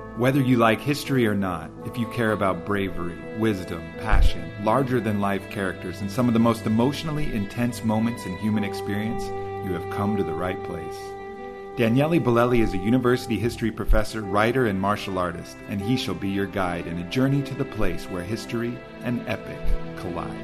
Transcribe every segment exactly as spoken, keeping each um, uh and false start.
Whether you like history or not, if you care about bravery, wisdom, passion, larger-than-life characters, and some of the most emotionally intense moments in human experience, you have come to the right place. Daniele Bolelli is a university history professor, writer, and martial artist, and he shall be your guide in a journey to the place where history and epic collide.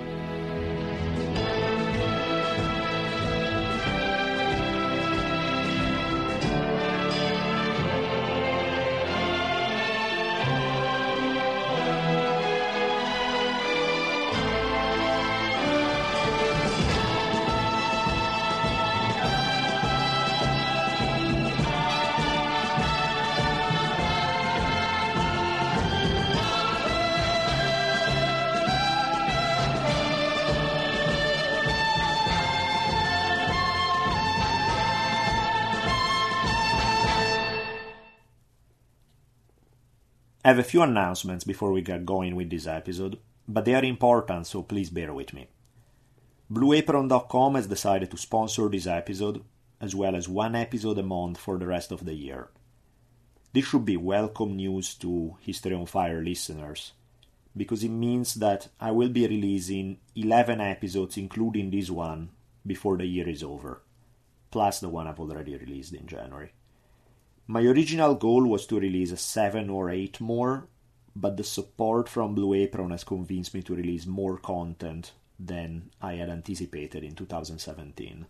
I have a few announcements before we get going with this episode, but they are important, so please bear with me. Blue Apron dot com has decided to sponsor this episode, as well as one episode a month for the rest of the year. This should be welcome news to History on Fire listeners, because it means that I will be releasing eleven episodes, including this one, before the year is over, plus the one I've already released in January. My original goal was to release seven or eight more, but the support from Blue Apron has convinced me to release more content than I had anticipated in two thousand seventeen.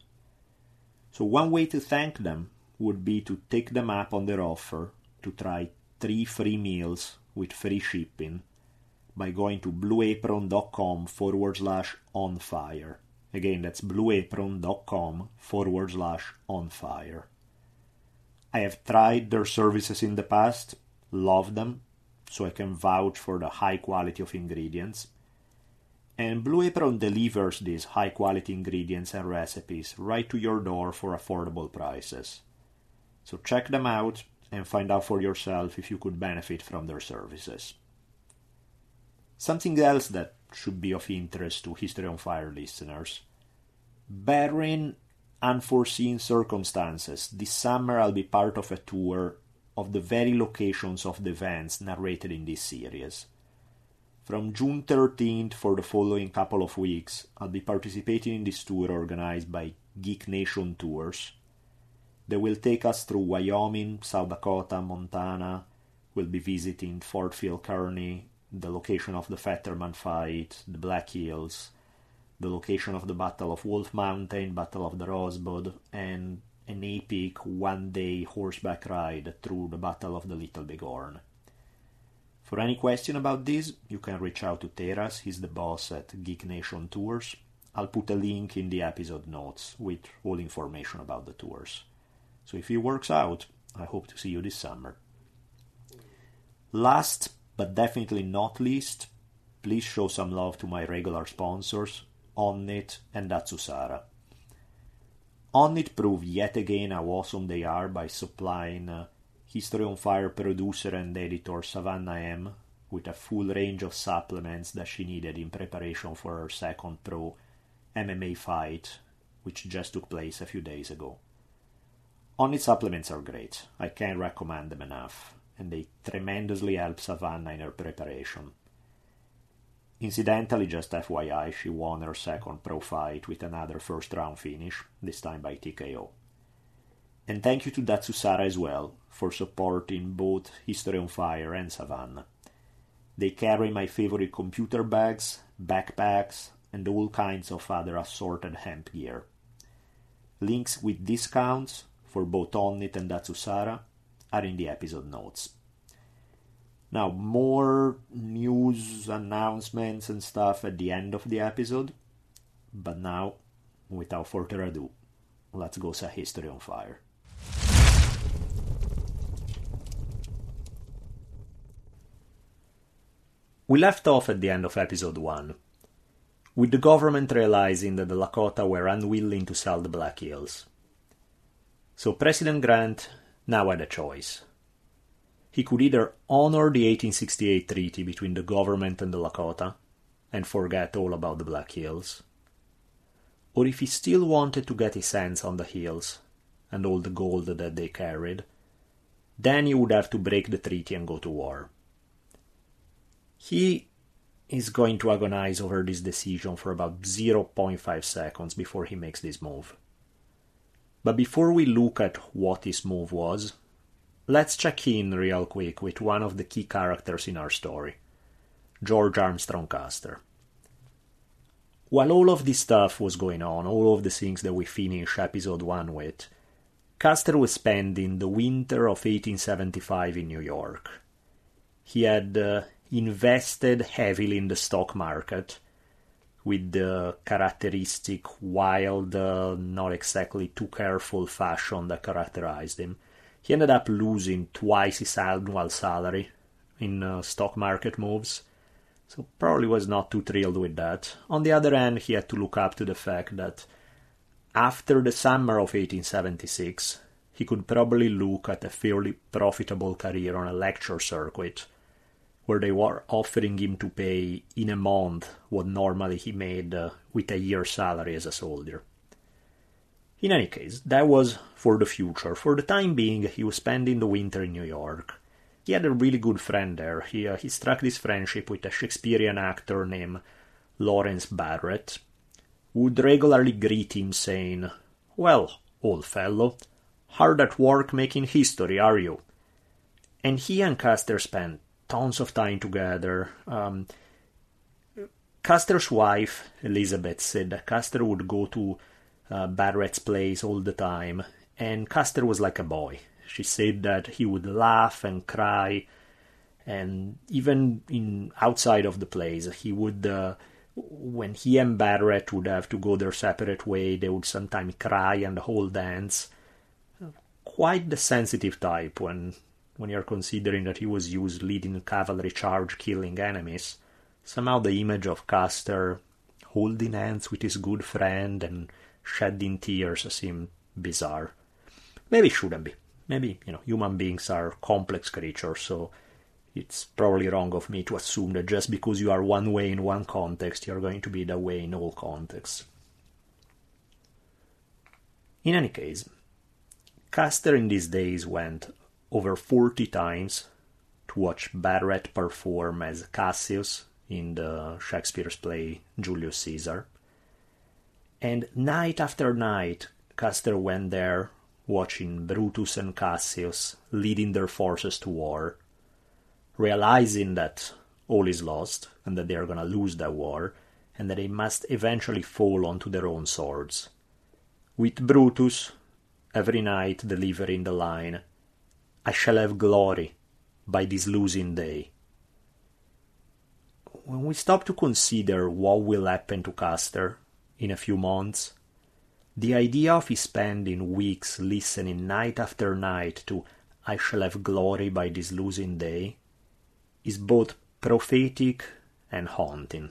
So one way to thank them would be to take them up on their offer to try three free meals with free shipping by going to blueapron.com forward slash on fire. Again, that's blueapron.com forward slash on fire. I have tried their services in the past, loved them, so I can vouch for the high quality of ingredients. And Blue Apron delivers these high quality ingredients and recipes right to your door for affordable prices. So check them out and find out for yourself if you could benefit from their services. Something else that should be of interest to History on Fire listeners. Barring unforeseen circumstances, this summer I'll be part of a tour of the very locations of the events narrated in this series. From June thirteenth for the following couple of weeks, I'll be participating in this tour organized by Geek Nation Tours. They will take us through Wyoming, South Dakota, Montana. We'll be visiting Fort Phil Kearny, the location of the Fetterman fight, the Black Hills, the location of the Battle of Wolf Mountain, Battle of the Rosebud, and an epic one-day horseback ride through the Battle of the Little Bighorn. For any question about this, you can reach out to Teras, he's the boss at Geek Nation Tours. I'll put a link in the episode notes with all information about the tours. So if it works out, I hope to see you this summer. Last, but definitely not least, please show some love to my regular sponsors, Onnit and Datsusara. Onnit prove yet again how awesome they are by supplying uh, History on Fire producer and editor Savannah M with a full range of supplements that she needed in preparation for her second pro M M A fight, which just took place a few days ago. Onnit supplements are great, I can't recommend them enough, and they tremendously help Savannah in her preparation. Incidentally, just F Y I, she won her second pro fight with another first-round finish, this time by T K O. And thank you to Datsusara as well, for supporting both History on Fire and Savannah. They carry my favorite computer bags, backpacks, and all kinds of other assorted hemp gear. Links with discounts for both Onnit and Datsusara are in the episode notes. Now, more news, announcements and stuff at the end of the episode. But now, without further ado, let's go set History on Fire. We left off at the end of episode one, with the government realizing that the Lakota were unwilling to sell the Black Hills. So President Grant now had a choice. He could either honor the eighteen sixty-eight treaty between the government and the Lakota and forget all about the Black Hills, or if he still wanted to get his hands on the hills and all the gold that they carried, then he would have to break the treaty and go to war. He is going to agonize over this decision for about zero point five seconds before he makes this move. But before we look at what this move was, let's check in real quick with one of the key characters in our story, George Armstrong Custer. While all of this stuff was going on, all of the things that we finish episode one with, Custer was spending the winter of eighteen seventy-five in New York. He had uh, invested heavily in the stock market, with the characteristic wild, uh, not exactly too careful fashion that characterized him. He ended up losing twice his annual salary in uh, stock market moves, so probably was not too thrilled with that. On the other hand, he had to look up to the fact that after the summer of eighteen seventy-six, he could probably look at a fairly profitable career on a lecture circuit, where they were offering him to pay in a month what normally he made uh, with a year's salary as a soldier. In any case, that was for the future. For the time being, he was spending the winter in New York. He had a really good friend there. He, uh, he struck this friendship with a Shakespearean actor named Lawrence Barrett, who would regularly greet him saying, "Well, old fellow, hard at work making history, are you?" And he and Custer spent tons of time together. Um, Custer's wife, Elizabeth, said that Custer would go to uh, Barrett's place all the time, and Custer was like a boy. She said that he would laugh and cry, and even in outside of the place, he would, uh, when he and Barrett would have to go their separate way, they would sometimes cry and hold hands. Quite the sensitive type when when you're considering that he was used leading a cavalry charge killing enemies. Somehow the image of Custer holding hands with his good friend and shedding tears seemed bizarre. Maybe it shouldn't be. Maybe, you know, human beings are complex creatures, so it's probably wrong of me to assume that just because you are one way in one context, you're going to be that way in all contexts. In any case, Custer in these days went over forty times to watch Barrett perform as Cassius in the Shakespeare's play Julius Caesar. And night after night, Custer went there watching Brutus and Cassius leading their forces to war, realizing that all is lost and that they are going to lose that war and that they must eventually fall onto their own swords. With Brutus, every night delivering the line, "I shall have glory by this losing day." When we stop to consider what will happen to Custer in a few months, the idea of his spending weeks listening night after night to "I shall have glory by this losing day" is both prophetic and haunting.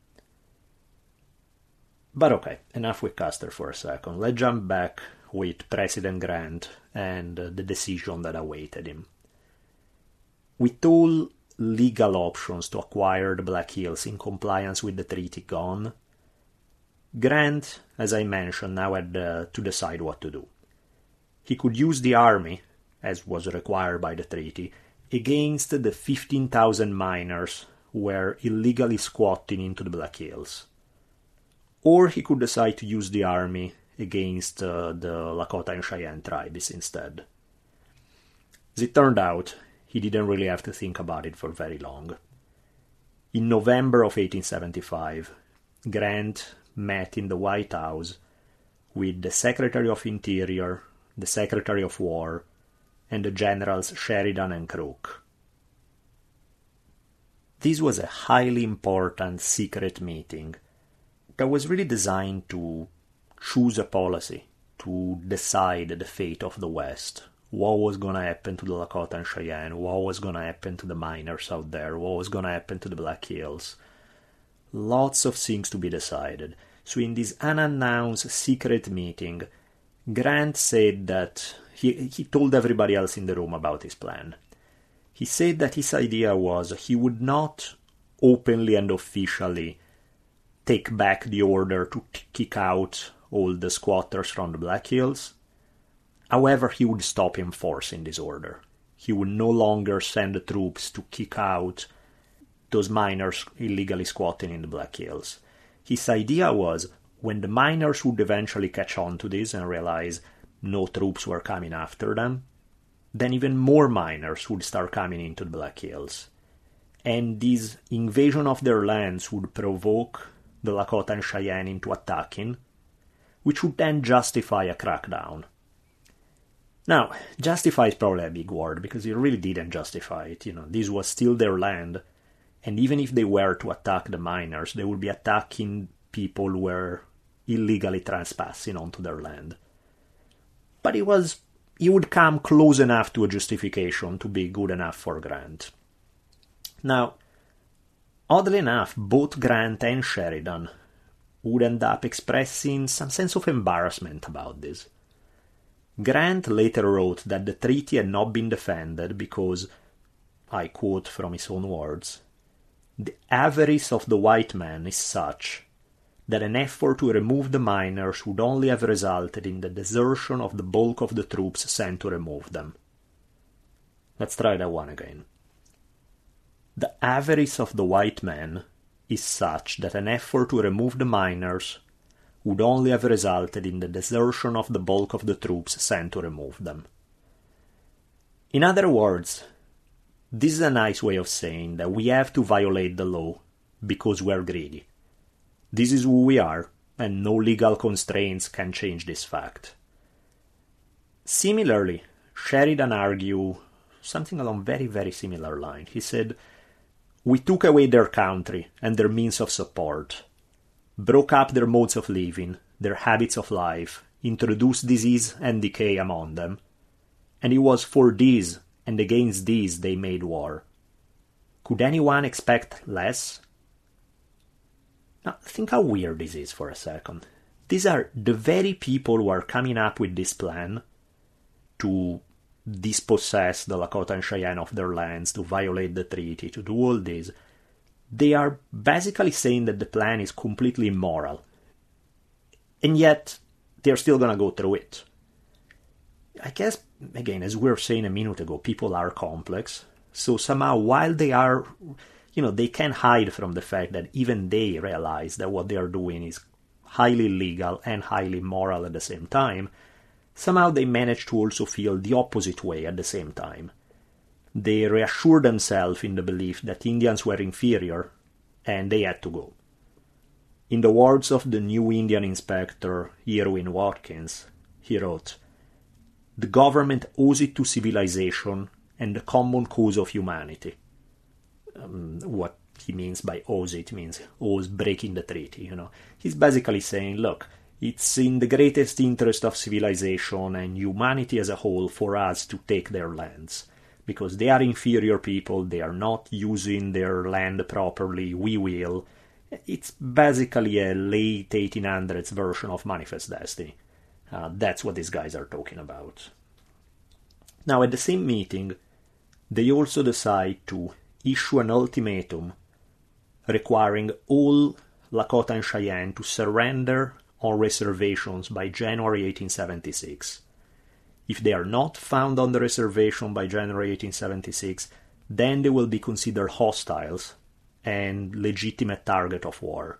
But okay, enough with Custer for a second. Let's jump back with President Grant and uh, the decision that awaited him. With all legal options to acquire the Black Hills in compliance with the treaty gone, Grant, as I mentioned, now had uh, to decide what to do. He could use the army, as was required by the treaty, against the fifteen thousand miners who were illegally squatting into the Black Hills. Or he could decide to use the army against uh, the Lakota and Cheyenne tribes instead. As it turned out, he didn't really have to think about it for very long. In November of eighteen seventy-five, Grant met in the White House with the Secretary of Interior, the Secretary of War, and the Generals Sheridan and Crook. This was a highly important secret meeting that was really designed to choose a policy, to decide the fate of the West. What was going to happen to the Lakota and Cheyenne? What was going to happen to the miners out there? What was going to happen to the Black Hills? Lots of things to be decided. So in this unannounced secret meeting, Grant said that he, he told everybody else in the room about his plan. He said that his idea was he would not openly and officially take back the order to t- kick out all the squatters from the Black Hills. However, he would stop enforcing this order. he would no longer send the troops to kick out those miners illegally squatting in the Black Hills. His idea was, when the miners would eventually catch on to this and realize no troops were coming after them, then even more miners would start coming into the Black Hills. And this invasion of their lands would provoke the Lakota and Cheyenne into attacking, which would then justify a crackdown. Now, justify is probably a big word, because it really didn't justify it. You know, this was still their land, and even if they were to attack the miners, they would be attacking people who were illegally trespassing onto their land. But it was, it would come close enough to a justification to be good enough for Grant. Now, oddly enough, both Grant and Sheridan would end up expressing some sense of embarrassment about this. Grant later wrote that the treaty had not been defended because, I quote from his own words, "The avarice of the white man is such that an effort to remove the miners would only have resulted in the desertion of the bulk of the troops sent to remove them." Let's try that one again. "The avarice of the white man is such that an effort to remove the miners would only have resulted in the desertion of the bulk of the troops sent to remove them." In other words, this is a nice way of saying that we have to violate the law because we're greedy. This is who we are, and no legal constraints can change this fact. Similarly, Sheridan argued something along very, very similar line. He said, "We took away their country and their means of support, broke up their modes of living, their habits of life, introduced disease and decay among them, and it was for these and against these they made war. Could anyone expect less?" Now, think how weird this is for a second. These are the very people who are coming up with this plan to dispossess the Lakota and Cheyenne of their lands, to violate the treaty, to do all this. They are basically saying that the plan is completely immoral. And yet, they're still going to go through it. I guess, again, as we were saying a minute ago, people are complex. So somehow, while they are, you know, they can hide from the fact that even they realize that what they are doing is highly legal and highly moral at the same time, somehow they manage to also feel the opposite way at the same time. They reassure themselves in the belief that Indians were inferior, and they had to go. In the words of the new Indian inspector, Irwin Watkins, he wrote, "The government owes it to civilization and the common cause of humanity." Um, what he means by owes it means owes breaking the treaty, you know. He's basically saying, look, it's in the greatest interest of civilization and humanity as a whole for us to take their lands. Because they are inferior people, they are not using their land properly, we will. It's basically a late eighteen hundreds version of Manifest Destiny. Uh, that's what these guys are talking about. Now, at the same meeting, they also decide to issue an ultimatum requiring all Lakota and Cheyenne to surrender on reservations by January eighteen seventy-six. If they are not found on the reservation by January eighteen seventy-six, then they will be considered hostiles and legitimate target of war.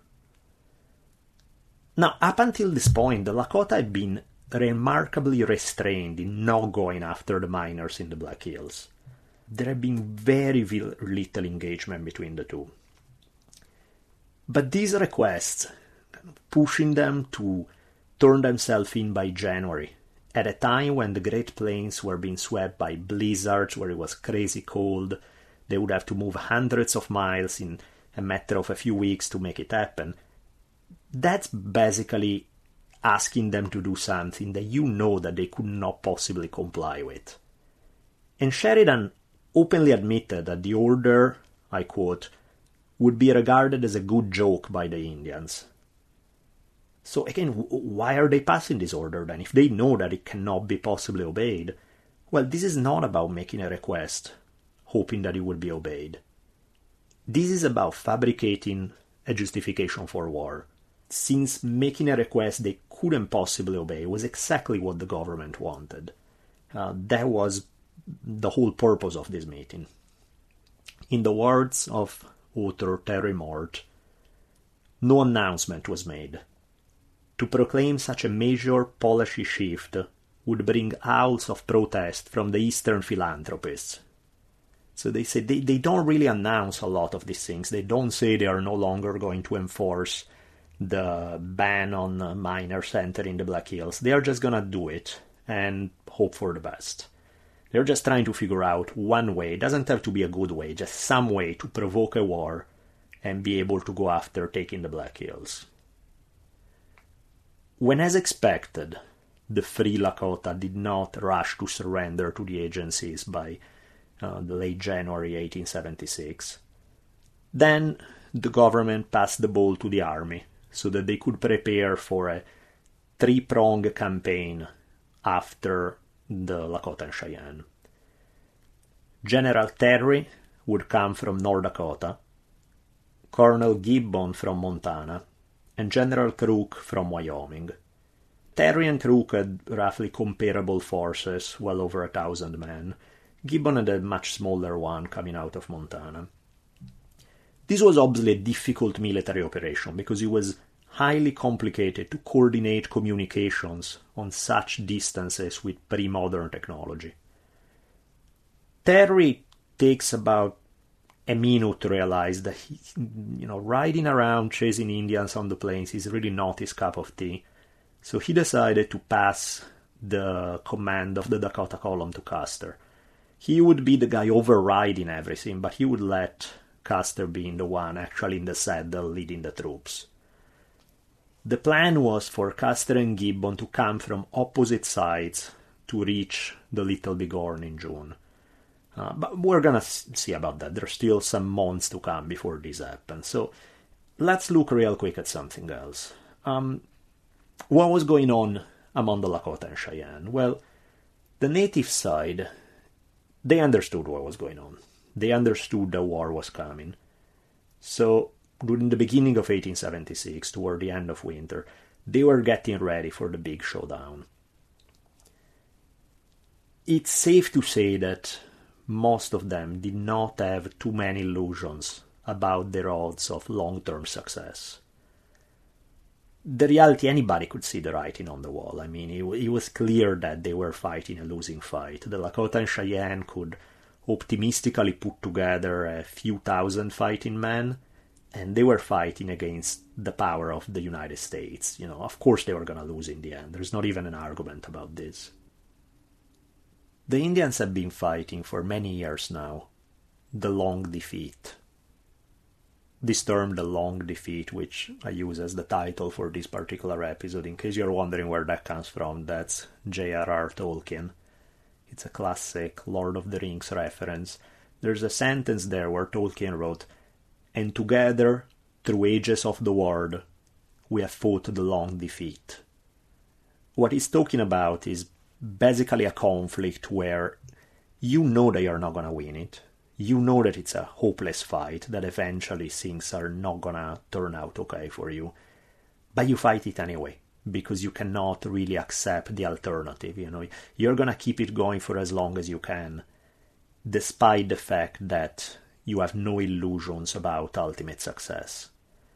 Now, up until this point, the Lakota had been remarkably restrained in not going after the miners in the Black Hills. There had been very little engagement between the two. But these requests, pushing them to turn themselves in by January, at a time when the Great Plains were being swept by blizzards, where it was crazy cold, they would have to move hundreds of miles in a matter of a few weeks to make it happen. That's basically asking them to do something that you know that they could not possibly comply with. And Sheridan openly admitted that the order, I quote, would be regarded as a good joke by the Indians. So again, why are they passing this order then? If they know that it cannot be possibly obeyed, well, this is not about making a request, hoping that it will be obeyed. This is about fabricating a justification for war, since making a request they couldn't possibly obey was exactly what the government wanted. Uh, that was the whole purpose of this meeting. In the words of author Terry Mort, no announcement was made. To proclaim such a major policy shift would bring howls of protest from the Eastern philanthropists. So they say they, they don't really announce a lot of these things. They don't say they are no longer going to enforce the ban on miners entering the Black Hills. They are just going to do it and hope for the best. They're just trying to figure out one way. It doesn't have to be a good way, just some way to provoke a war and be able to go after taking the Black Hills. When, as expected, the Free Lakota did not rush to surrender to the agencies by uh, the late January eighteen seventy-six, then the government passed the ball to the army so that they could prepare for a three-pronged campaign after the Lakota and Cheyenne. General Terry would come from North Dakota, Colonel Gibbon from Montana, and General Crook from Wyoming. Terry and Crook had roughly comparable forces, well over a thousand men. Gibbon had a much smaller one coming out of Montana. This was obviously a difficult military operation because it was highly complicated to coordinate communications on such distances with pre-modern technology. Terry takes about a minute to realize that he, you know, riding around chasing Indians on the plains is really not his cup of tea. So he decided to pass the command of the Dakota column to Custer. He would be the guy overriding everything, but he would let Custer being the one actually in the saddle leading the troops. The plan was for Custer and Gibbon to come from opposite sides to reach the Little Bighorn in June. Uh, but we're gonna see about that. There's still some months to come before this happens. So let's look real quick at something else. Um, what was going on among the Lakota and Cheyenne? Well, the native side, they understood what was going on. They understood the war was coming. So during the beginning of eighteen seventy-six, toward the end of winter, they were getting ready for the big showdown. It's safe to say that most of them did not have too many illusions about their odds of long-term success. The reality, anybody could see the writing on the wall. I mean, it, it was clear that they were fighting a losing fight. The Lakota and Cheyenne could optimistically put together a few thousand fighting men, and they were fighting against the power of the United States. You know, of course they were going to lose in the end. There's not even an argument about this. The Indians have been fighting for many years now the long defeat. This term, the long defeat, which I use as the title for this particular episode, in case you're wondering where that comes from, that's J R R Tolkien. It's a classic Lord of the Rings reference. There's a sentence there where Tolkien wrote, "And together, through ages of the world, we have fought the long defeat." What he's talking about is basically a conflict where you know that you're not going to win it. You know that it's a hopeless fight, that eventually things are not going to turn out okay for you. But you fight it anyway, because you cannot really accept the alternative. You know, you're going to keep it going for as long as you can, despite the fact that you have no illusions about ultimate success.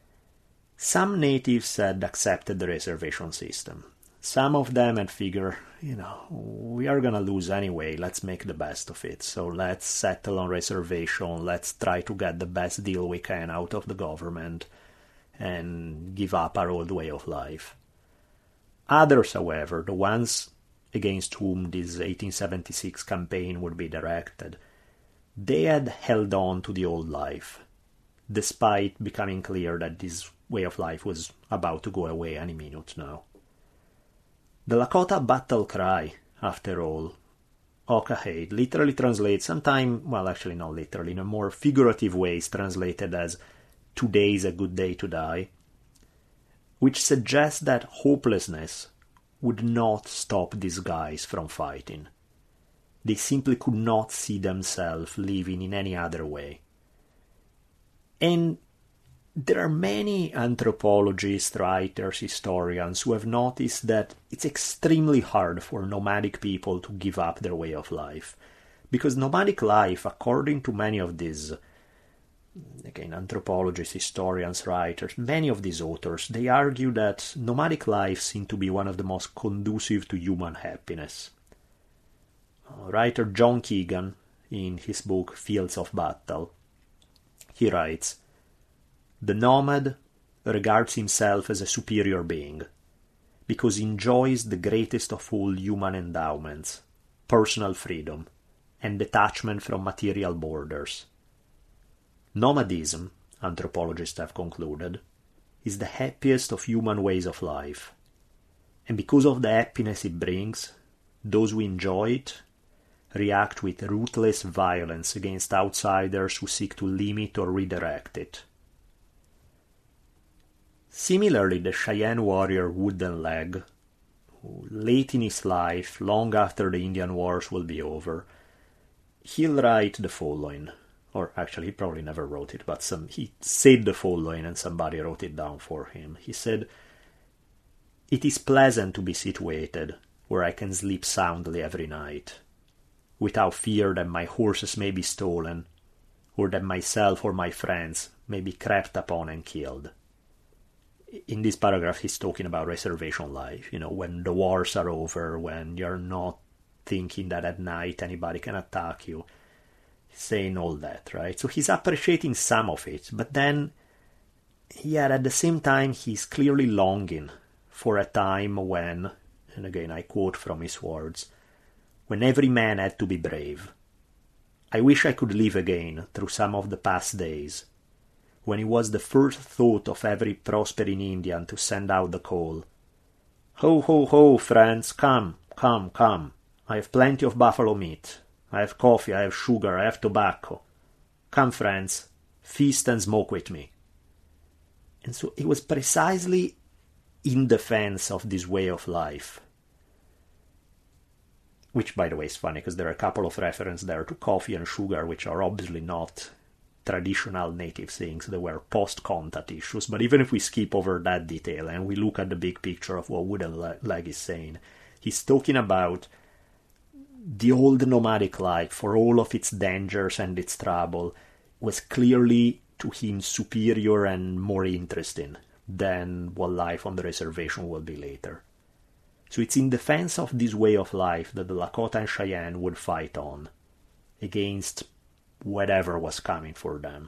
Some natives had accepted the reservation system. Some of them had figured, you know, we are going to lose anyway, let's make the best of it. So let's settle on reservation, let's try to get the best deal we can out of the government and give up our old way of life. Others, however, the ones against whom this eighteen seventy-six campaign would be directed, they had held on to the old life, despite becoming clear that this way of life was about to go away any minute now. The Lakota battle cry, after all, Okahade, literally translates sometime, well actually not literally, in a more figurative ways translated as "today is a good day to die," which suggests that hopelessness would not stop these guys from fighting. They simply could not see themselves living in any other way. And there are many anthropologists, writers, historians who have noticed that it's extremely hard for nomadic people to give up their way of life. Because nomadic life, according to many of these, again, anthropologists, historians, writers, many of these authors, they argue that nomadic life seems to be one of the most conducive to human happiness. Uh, writer John Keegan, in his book Fields of Battle, he writes, "The nomad regards himself as a superior being, because he enjoys the greatest of all human endowments, personal freedom, and detachment from material borders. Nomadism, anthropologists have concluded, is the happiest of human ways of life, and because of the happiness it brings, those who enjoy it react with ruthless violence against outsiders who seek to limit or redirect it." Similarly, the Cheyenne warrior Wooden Leg, who late in his life, long after the Indian Wars will be over, he'll write the following, or actually he probably never wrote it, but some he said the following and somebody wrote it down for him. He said, "It is pleasant to be situated where I can sleep soundly every night, without fear that my horses may be stolen, or that myself or my friends may be crept upon and killed." In this paragraph, he's talking about reservation life, you know, when the wars are over, when you're not thinking that at night anybody can attack you, saying all that, right? So he's appreciating some of it, but then, yet at the same time, he's clearly longing for a time when, and again I quote from his words, "when every man had to be brave. I wish I could live again through some of the past days, when it was the first thought of every prospering Indian to send out the call, 'Ho, ho, ho, friends, come, come, come. I have plenty of buffalo meat. I have coffee, I have sugar, I have tobacco. Come, friends, feast and smoke with me.'" And so it was precisely in defense of this way of life, which, by the way, is funny because there are a couple of references there to coffee and sugar, which are obviously not traditional native things. They were post-contact issues. But even if we skip over that detail and we look at the big picture of what Wooden Leg is saying, he's talking about the old nomadic life, for all of its dangers and its trouble, was clearly to him superior and more interesting than what life on the reservation will be later. So it's in defense of this way of life that the Lakota and Cheyenne would fight on, against whatever was coming for them.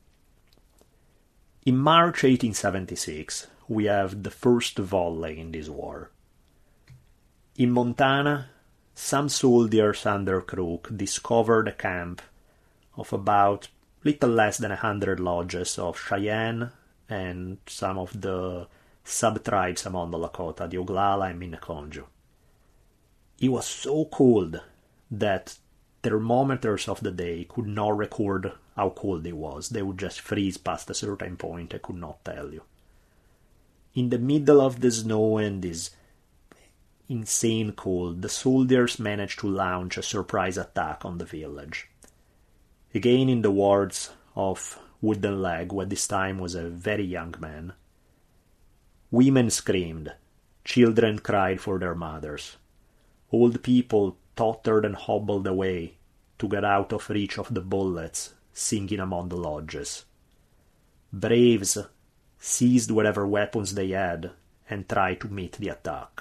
In March eighteen seventy-six, we have the first volley in this war. In Montana, some soldiers under Crook discovered a camp of about little less than a hundred lodges of Cheyenne and some of the sub-tribes among the Lakota, the Oglala and Minneconjou. It was so cold that thermometers of the day could not record how cold it was. They would just freeze past a certain point. I could not tell you. In the middle of the snow and this insane cold, the soldiers managed to launch a surprise attack on the village. Again, in the words of Wooden Leg, who at this time was a very young man, "Women screamed, children cried for their mothers. Old people tottered and hobbled away to get out of reach of the bullets singing among the lodges. Braves seized whatever weapons they had and tried to meet the attack."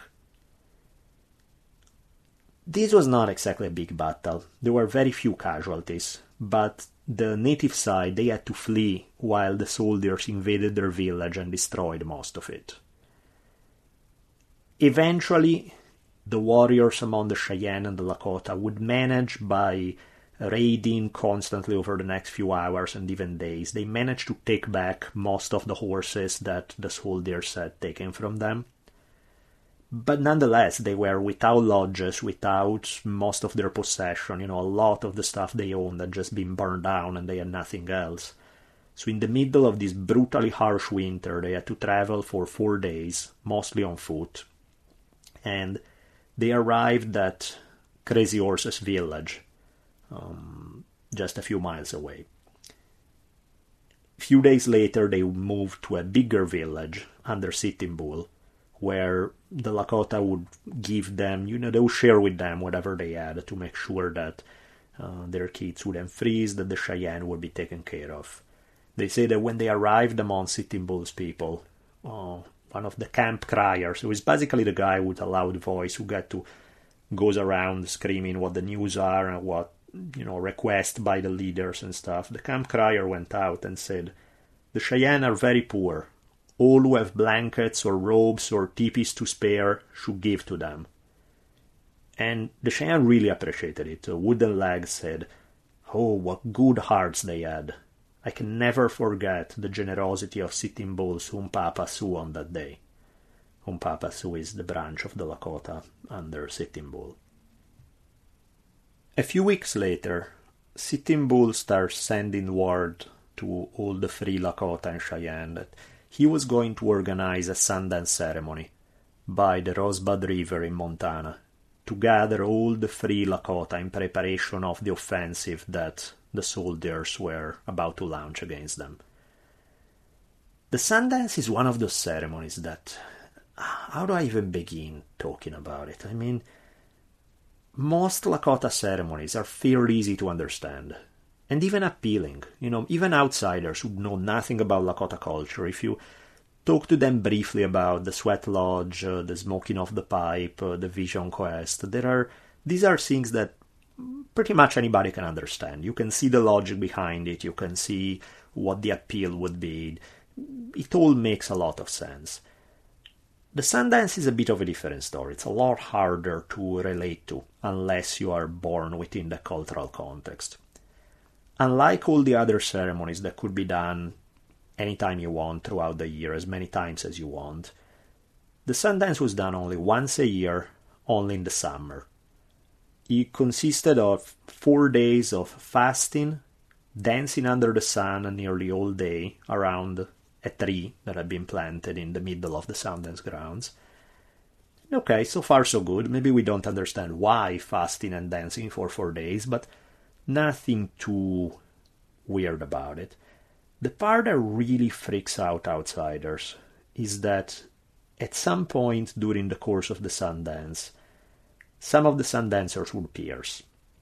This was not exactly a big battle. There were very few casualties, but the native side, they had to flee while the soldiers invaded their village and destroyed most of it. Eventually, the warriors among the Cheyenne and the Lakota would manage, by raiding constantly over the next few hours and even days, they managed to take back most of the horses that the soldiers had taken from them. But nonetheless, they were without lodges, without most of their possession. You know, a lot of the stuff they owned had just been burned down and they had nothing else. So in the middle of this brutally harsh winter, they had to travel for four days, mostly on foot. And they arrived at Crazy Horse's village, um, just a few miles away. A few days later, they moved to a bigger village under Sitting Bull, where the Lakota would give them, you know, they would share with them whatever they had to make sure that Uh, their kids wouldn't freeze, that the Cheyenne would be taken care of. They say that when they arrived among Sitting Bull's people, uh, one of the camp criers, who is basically the guy with a loud voice who got to goes around screaming what the news are and what, you know, request by the leaders and stuff. The camp crier went out and said, "The Cheyenne are very poor. All who have blankets or robes or teepees to spare should give to them." And the Cheyenne really appreciated it. Wooden Legs said, "Oh, what good hearts they had. I can never forget the generosity of Sitting Bull's Hunkpapa Sioux on that day." Hunkpapa Sioux is the branch of the Lakota under Sitting Bull. A few weeks later, Sitting Bull starts sending word to all the free Lakota and Cheyenne that he was going to organize a Sundance ceremony by the Rosebud River in Montana to gather all the free Lakota in preparation of the offensive that the soldiers were about to launch against them. The Sundance is one of those ceremonies that, how do I even begin talking about it? I mean, most Lakota ceremonies are fairly easy to understand, and even appealing. You know, even outsiders who know nothing about Lakota culture, if you talk to them briefly about the Sweat Lodge, uh, the Smoking of the Pipe, uh, the Vision Quest, there are these are things that pretty much anybody can understand. You can see the logic behind it, you can see what the appeal would be. It all makes a lot of sense. The Sundance is a bit of a different story. It's a lot harder to relate to unless you are born within the cultural context. Unlike all the other ceremonies that could be done anytime you want throughout the year, as many times as you want, the Sundance was done only once a year, only in the summer. It consisted of four days of fasting, dancing under the sun nearly all day around a tree that had been planted in the middle of the Sundance grounds. Okay, so far so good. Maybe we don't understand why fasting and dancing for four days, but nothing too weird about it. The part that really freaks out outsiders is that at some point during the course of the Sundance, some of the Sundancers would pierce.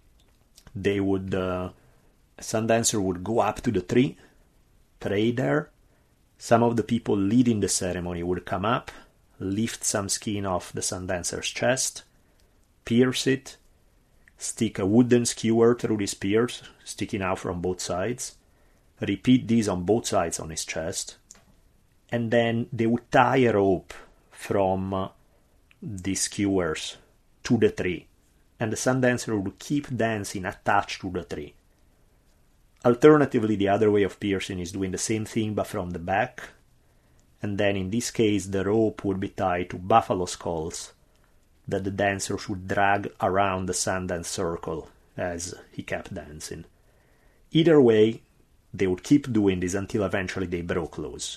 They would, uh, a Sundancer would go up to the tree, pray there. Some of the people leading the ceremony would come up, lift some skin off the Sundancer's chest, pierce it, stick a wooden skewer through the spears, sticking out from both sides, repeat these on both sides on his chest, and then they would tie a rope from uh, the skewers to the tree, and the Sundancer would keep dancing attached to the tree. Alternatively, the other way of piercing is doing the same thing but from the back, and then in this case the rope would be tied to buffalo skulls that the dancers would drag around the Sundance circle as he kept dancing. Either way, they would keep doing this until eventually they broke loose.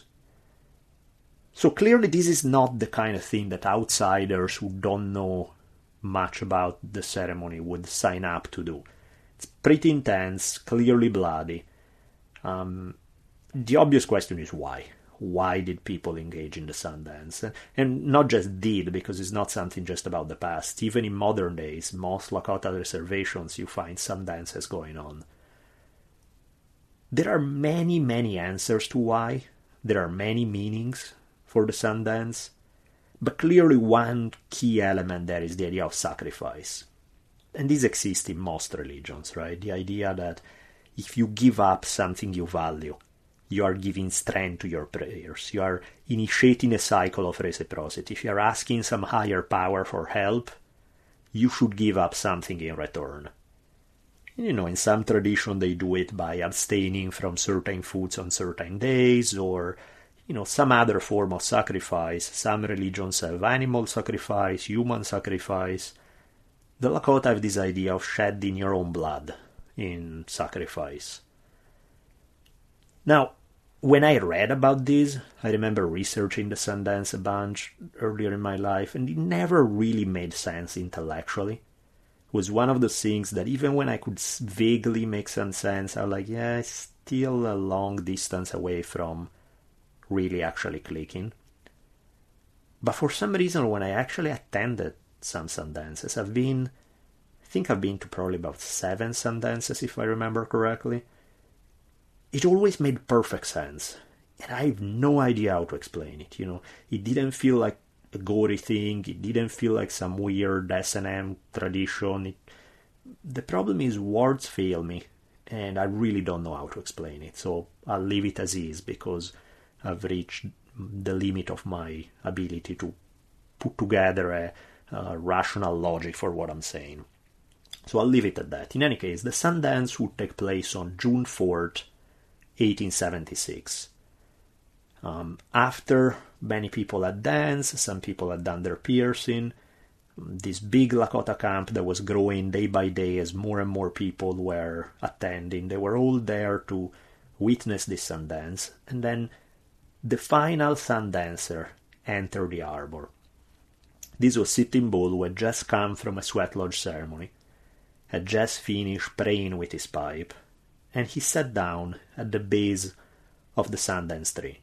So clearly this is not the kind of thing that outsiders who don't know much about the ceremony would sign up to do. It's pretty intense, clearly bloody. Um, the obvious question is why? Why did people engage in the Sundance? And not just did, because it's not something just about the past. Even in modern days, most Lakota reservations you find Sundances going on. There are many, many answers to why. There are many meanings for the Sundance. But clearly one key element there is the idea of sacrifice. And this exists in most religions, right? The idea that if you give up something you value, you are giving strength to your prayers. You are initiating a cycle of reciprocity. If you are asking some higher power for help, you should give up something in return. You know, in some tradition they do it by abstaining from certain foods on certain days, or, you know, some other form of sacrifice. Some religions have animal sacrifice, human sacrifice. The Lakota have this idea of shedding your own blood in sacrifice. Now, when I read about this, I remember researching the Sundance a bunch earlier in my life, and it never really made sense intellectually. It was one of those things that even when I could vaguely make some sense, I was like, yeah, it's still a long distance away from really actually clicking. But for some reason, when I actually attended some Sundances, I've been think I've been to probably about seven Sundances, if I remember correctly. It always made perfect sense, and I have no idea how to explain it, you know. It didn't feel like a gory thing, it didn't feel like some weird S and M tradition. It, the problem is words fail me, and I really don't know how to explain it, so I'll leave it as is, because I've reached the limit of my ability to put together a, a rational logic for what I'm saying. So I'll leave it at that. In any case, the Sundance would take place on June fourth, eighteen seventy-six. Um, after many people had danced, some people had done their piercing, this big Lakota camp that was growing day by day as more and more people were attending. They were all there to witness this Sundance, and then the final Sundancer entered the harbor. This was Sitting Bull, who had just come from a sweat lodge ceremony, had just finished praying with his pipe, and he sat down at the base of the Sundance tree.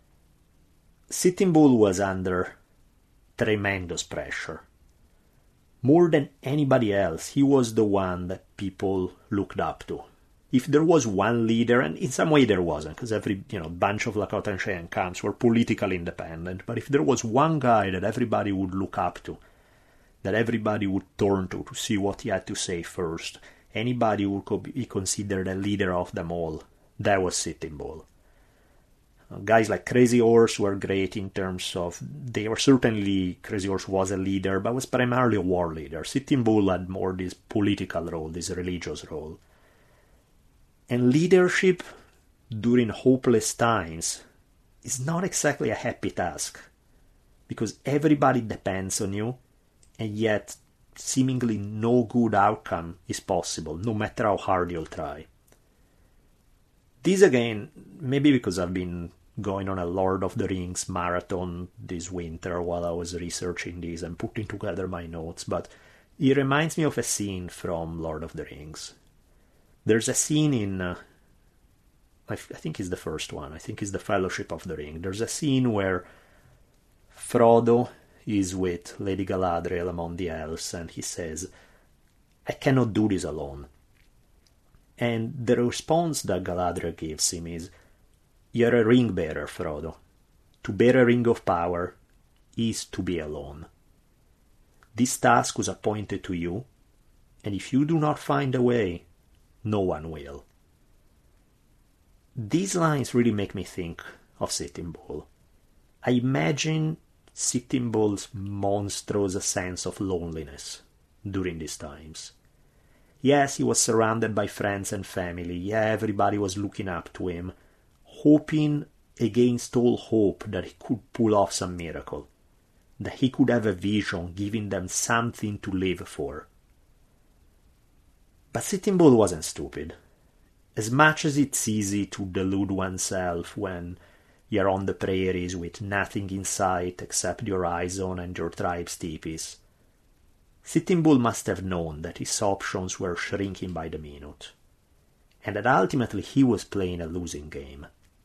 Sitting Bull was under tremendous pressure. More than anybody else, he was the one that people looked up to. If there was one leader, and in some way there wasn't, because every you know bunch of Lakota and Cheyenne camps were politically independent, but if there was one guy that everybody would look up to, that everybody would turn to to see what he had to say first, anybody who could be considered a leader of them all, that was Sitting Bull. Uh, guys like Crazy Horse were great in terms of, they were certainly, Crazy Horse was a leader, but was primarily a war leader. Sitting Bull had more this political role, this religious role. And leadership during hopeless times is not exactly a happy task, because everybody depends on you, and yet seemingly no good outcome is possible, no matter how hard you'll try. This again, maybe because I've been going on a Lord of the Rings marathon this winter while I was researching this and putting together my notes, but it reminds me of a scene from Lord of the Rings. There's a scene in, uh, I, f- I think it's the first one, I think it's the Fellowship of the Ring. There's a scene where Frodo is with Lady Galadriel among the elves, and he says, "I cannot do this alone." And the response that Galadriel gives him is, "You're a ring bearer, Frodo. To bear a ring of power is to be alone. This task was appointed to you, and if you do not find a way, no one will." These lines really make me think of Sitting Bull. I imagine Sitting Bull's monstrous sense of loneliness during these times. Yes, he was surrounded by friends and family. Yeah, everybody was looking up to him, hoping against all hope that he could pull off some miracle, that he could have a vision giving them something to live for. But Sitting Bull wasn't stupid. As much as it's easy to delude oneself when you're on the prairies with nothing in sight except your horizon and your tribe's teepees, Sitting Bull must have known that his options were shrinking by the minute, and that ultimately he was playing a losing game.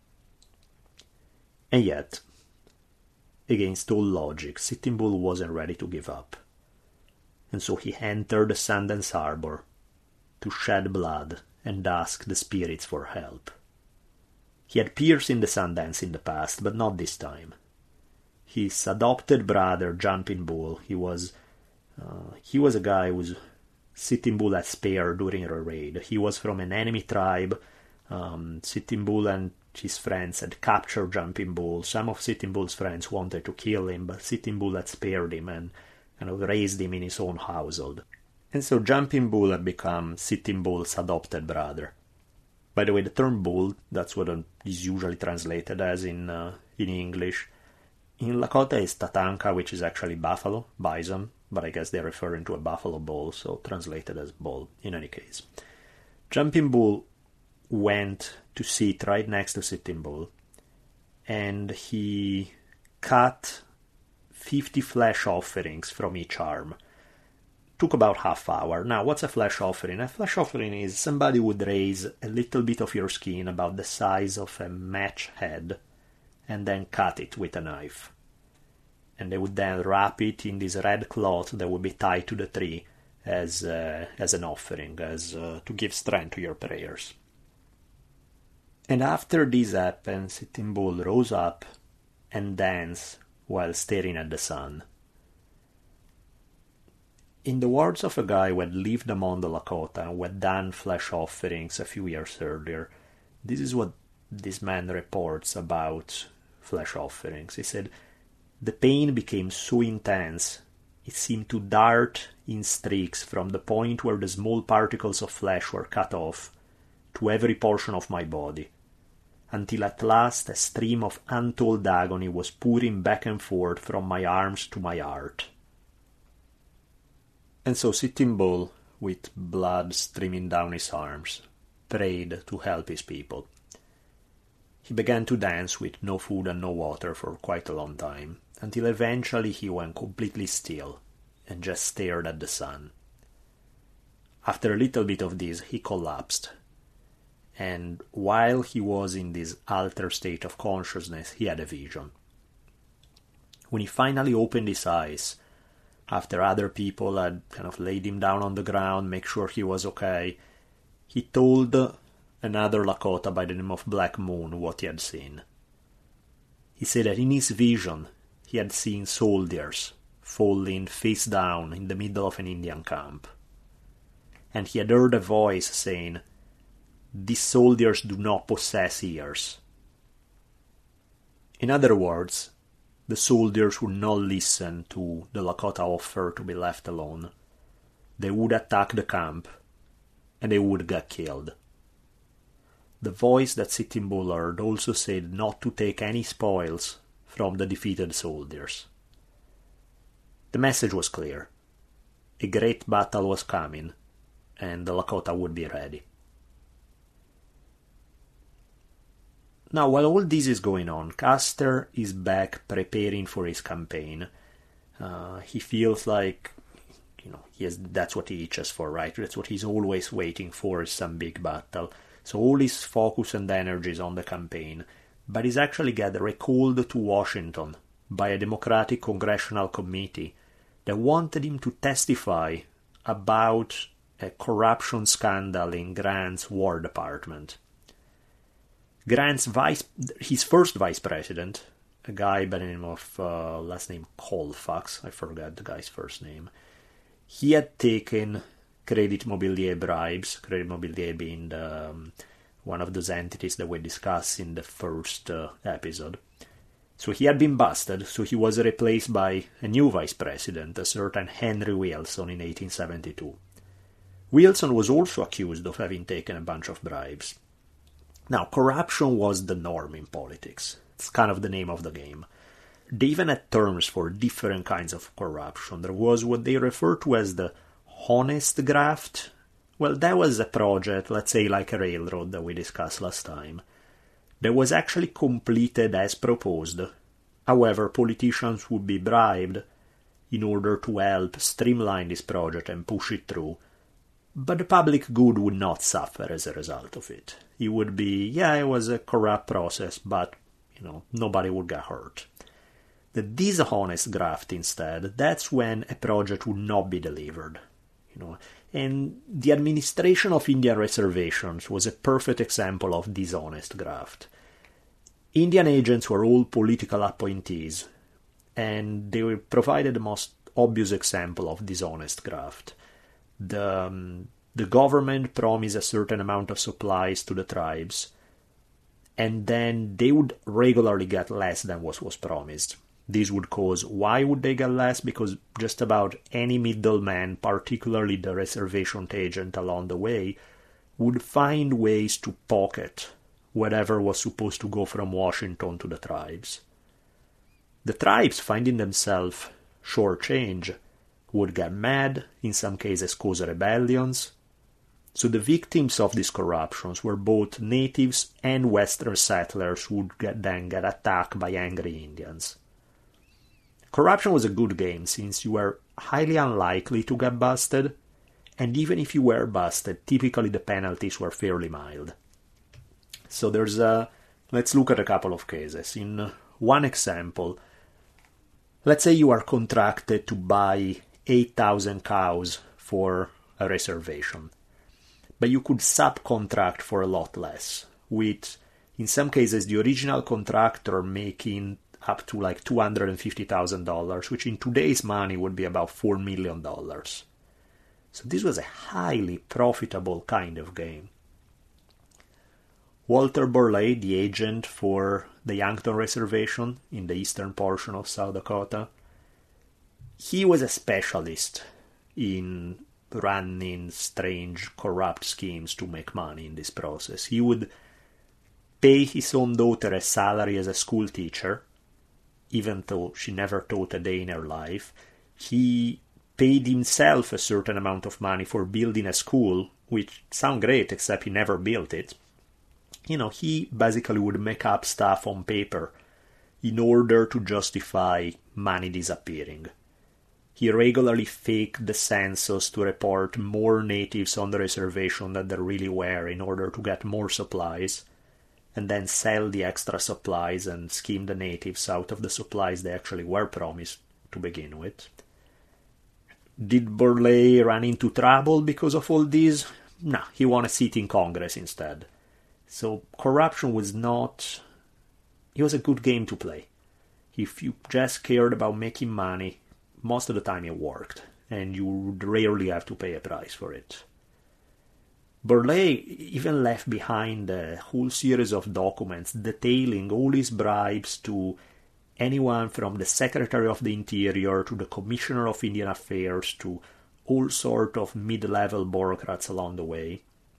And yet, against all logic, Sitting Bull wasn't ready to give up, and so he entered the Sundance Harbor to shed blood and ask the spirits for help. He had pierced in the Sundance in the past, but not this time. His adopted brother, Jumping Bull, he was uh, he was a guy who's Sitting Bull had spared during a raid. He was from an enemy tribe. Um, Sitting Bull and his friends had captured Jumping Bull. Some of Sitting Bull's friends wanted to kill him, but Sitting Bull had spared him and kind of raised him in his own household. And so Jumping Bull had become Sitting Bull's adopted brother. By the way, the term bull, that's what it is usually translated as in uh, in English. In Lakota is tatanka, which is actually buffalo, bison, but I guess they're referring to a buffalo bull, so translated as bull in any case. Jumping Bull went to sit right next to Sitting Bull, and he cut fifty flesh offerings from each arm. Took about half hour. Now, what's a flesh offering? A flesh offering is somebody would raise a little bit of your skin about the size of a match head and then cut it with a knife. And they would then wrap it in this red cloth that would be tied to the tree, as uh, as an offering, as uh, to give strength to your prayers. And after this happened, Sitting Bull rose up and danced while staring at the sun. In the words of a guy who had lived among the Lakota and who had done flesh offerings a few years earlier, this is what this man reports about flesh offerings. He said, "The pain became so intense, it seemed to dart in streaks from the point where the small particles of flesh were cut off to every portion of my body, until at last a stream of untold agony was pouring back and forth from my arms to my heart." And so Sitting Bull, with blood streaming down his arms, prayed to help his people. He began to dance with no food and no water for quite a long time, until eventually he went completely still and just stared at the sun. After a little bit of this, he collapsed. And while he was in this altered state of consciousness, he had a vision. When he finally opened his eyes, after other people had kind of laid him down on the ground, make sure he was okay, he told another Lakota by the name of Black Moon what he had seen. He said that in his vision, he had seen soldiers falling face down in the middle of an Indian camp. And he had heard a voice saying, "These soldiers do not possess ears." In other words, the soldiers would not listen to the Lakota offer to be left alone. They would attack the camp, and they would get killed. The voice that Sitting Bull heard also said not to take any spoils from the defeated soldiers. The message was clear. A great battle was coming, and the Lakota would be ready. Now, while all this is going on, Custer is back preparing for his campaign. Uh, he feels like, you know, he has, that's what he itches for, right? That's what he's always waiting for, is some big battle. So all his focus and energy is on the campaign. But he's actually got recalled to Washington by a Democratic Congressional Committee that wanted him to testify about a corruption scandal in Grant's War Department. Grant's vice, his first vice president, a guy by the name of, uh, last name Colfax, I forgot the guy's first name, he had taken Credit Mobilier bribes, Credit Mobilier being the, um, one of those entities that we discussed in the first uh, episode. So he had been busted, so he was replaced by a new vice president, a certain Henry Wilson, in eighteen seventy-two. Wilson was also accused of having taken a bunch of bribes. Now, corruption was the norm in politics. It's kind of the name of the game. They even had terms for different kinds of corruption. There was what they refer to as the honest graft. Well, that was a project, let's say like a railroad that we discussed last time, that was actually completed as proposed. However, politicians would be bribed in order to help streamline this project and push it through. But the public good would not suffer as a result of it. It would be, yeah, it was a corrupt process, but, you know, nobody would get hurt. The dishonest graft, instead, that's when a project would not be delivered. You know, and the administration of Indian reservations was a perfect example of dishonest graft. Indian agents were all political appointees, and they provided the most obvious example of dishonest graft. The, um, the government promised a certain amount of supplies to the tribes, and then they would regularly get less than what was promised. This would cause, why would they get less? Because just about any middleman, particularly the reservation agent along the way, would find ways to pocket whatever was supposed to go from Washington to the tribes. The tribes, finding themselves shortchanged, would get mad, in some cases cause rebellions. So the victims of these corruptions were both natives and Western settlers who would get, then get attacked by angry Indians. Corruption was a good game, since you were highly unlikely to get busted, and even if you were busted, typically the penalties were fairly mild. So there's a... let's look at a couple of cases. In one example, let's say you are contracted to buy eight thousand cows for a reservation. But you could subcontract for a lot less, with, in some cases, the original contractor making up to like two hundred fifty thousand dollars, which in today's money would be about four million dollars. So this was a highly profitable kind of game. Walter Burley, the agent for the Yankton Reservation in the eastern portion of South Dakota, he was a specialist in running strange, corrupt schemes to make money in this process. He would pay his own daughter a salary as a school teacher, even though she never taught a day in her life. He paid himself a certain amount of money for building a school, which sounds great, except he never built it. You know, he basically would make up stuff on paper in order to justify money disappearing. He regularly faked the census to report more natives on the reservation than there really were in order to get more supplies, and then sell the extra supplies and scheme the natives out of the supplies they actually were promised to begin with. Did Burley run into trouble because of all this? No, he won a seat in Congress instead. So corruption was not... It was a good game to play. If you just cared about making money, most of the time it worked, and you would rarely have to pay a price for it. Burley even left behind a whole series of documents detailing all his bribes to anyone from the Secretary of the Interior to the Commissioner of Indian Affairs to all sorts of mid-level bureaucrats along the way.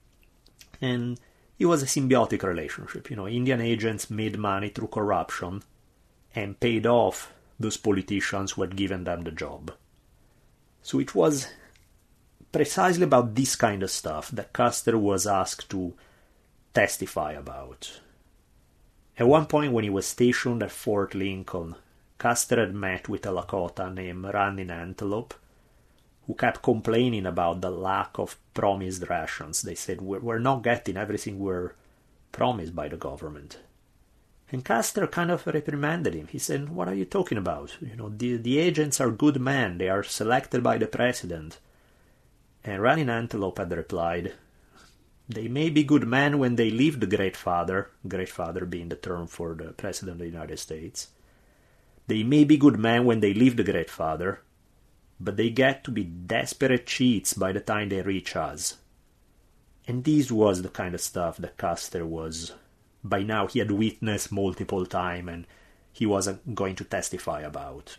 And it was a symbiotic relationship. You know, Indian agents made money through corruption and paid off those politicians who had given them the job. So it was precisely about this kind of stuff that Custer was asked to testify about. At one point when he was stationed at Fort Lincoln, Custer had met with a Lakota named Running Antelope, who kept complaining about the lack of promised rations. They said, we're, we're not getting everything we're promised by the government. And Custer kind of reprimanded him. He said, what are you talking about? You know, the, the agents are good men. They are selected by the president. And Running Antelope had replied, they may be good men when they leave the Great Father, Great Father being the term for the President of the United States. They may be good men when they leave the Great Father, but they get to be desperate cheats by the time they reach us. And this was the kind of stuff that Custer was, by now he had witnessed multiple times, and he wasn't going to testify about.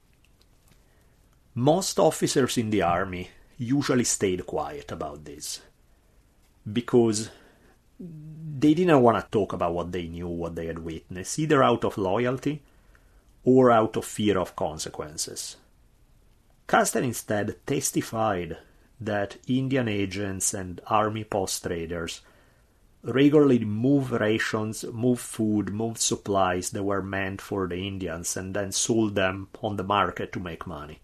Most officers in the army usually stayed quiet about this, because they didn't want to talk about what they knew, what they had witnessed, either out of loyalty or out of fear of consequences. Custer instead testified that Indian agents and army post traders regularly moved rations, moved food, moved supplies that were meant for the Indians and then sold them on the market to make money.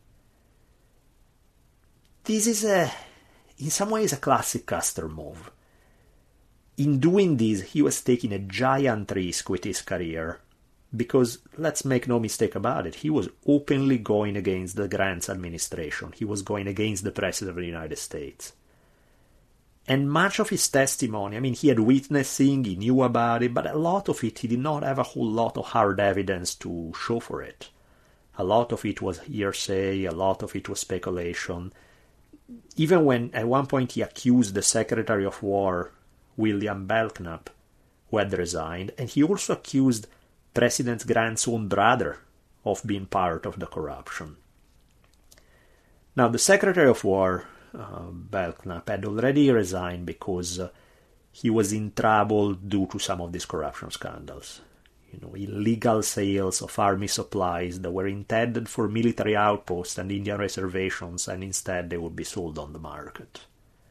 This is a, in some ways, a classic Custer move. In doing this, he was taking a giant risk with his career, because, let's make no mistake about it, he was openly going against the Grant's administration. He was going against the President of the United States. And much of his testimony, I mean, he had witnessed things, he knew about it, but a lot of it, he did not have a whole lot of hard evidence to show for it. A lot of it was hearsay, a lot of it was speculation. Even when, at one point, he accused the Secretary of War, William Belknap, who had resigned, and he also accused President Grant's own brother of being part of the corruption. Now, the Secretary of War, uh, Belknap, had already resigned because uh, he was in trouble due to some of these corruption scandals. You know, illegal sales of army supplies that were intended for military outposts and Indian reservations, and instead they would be sold on the market.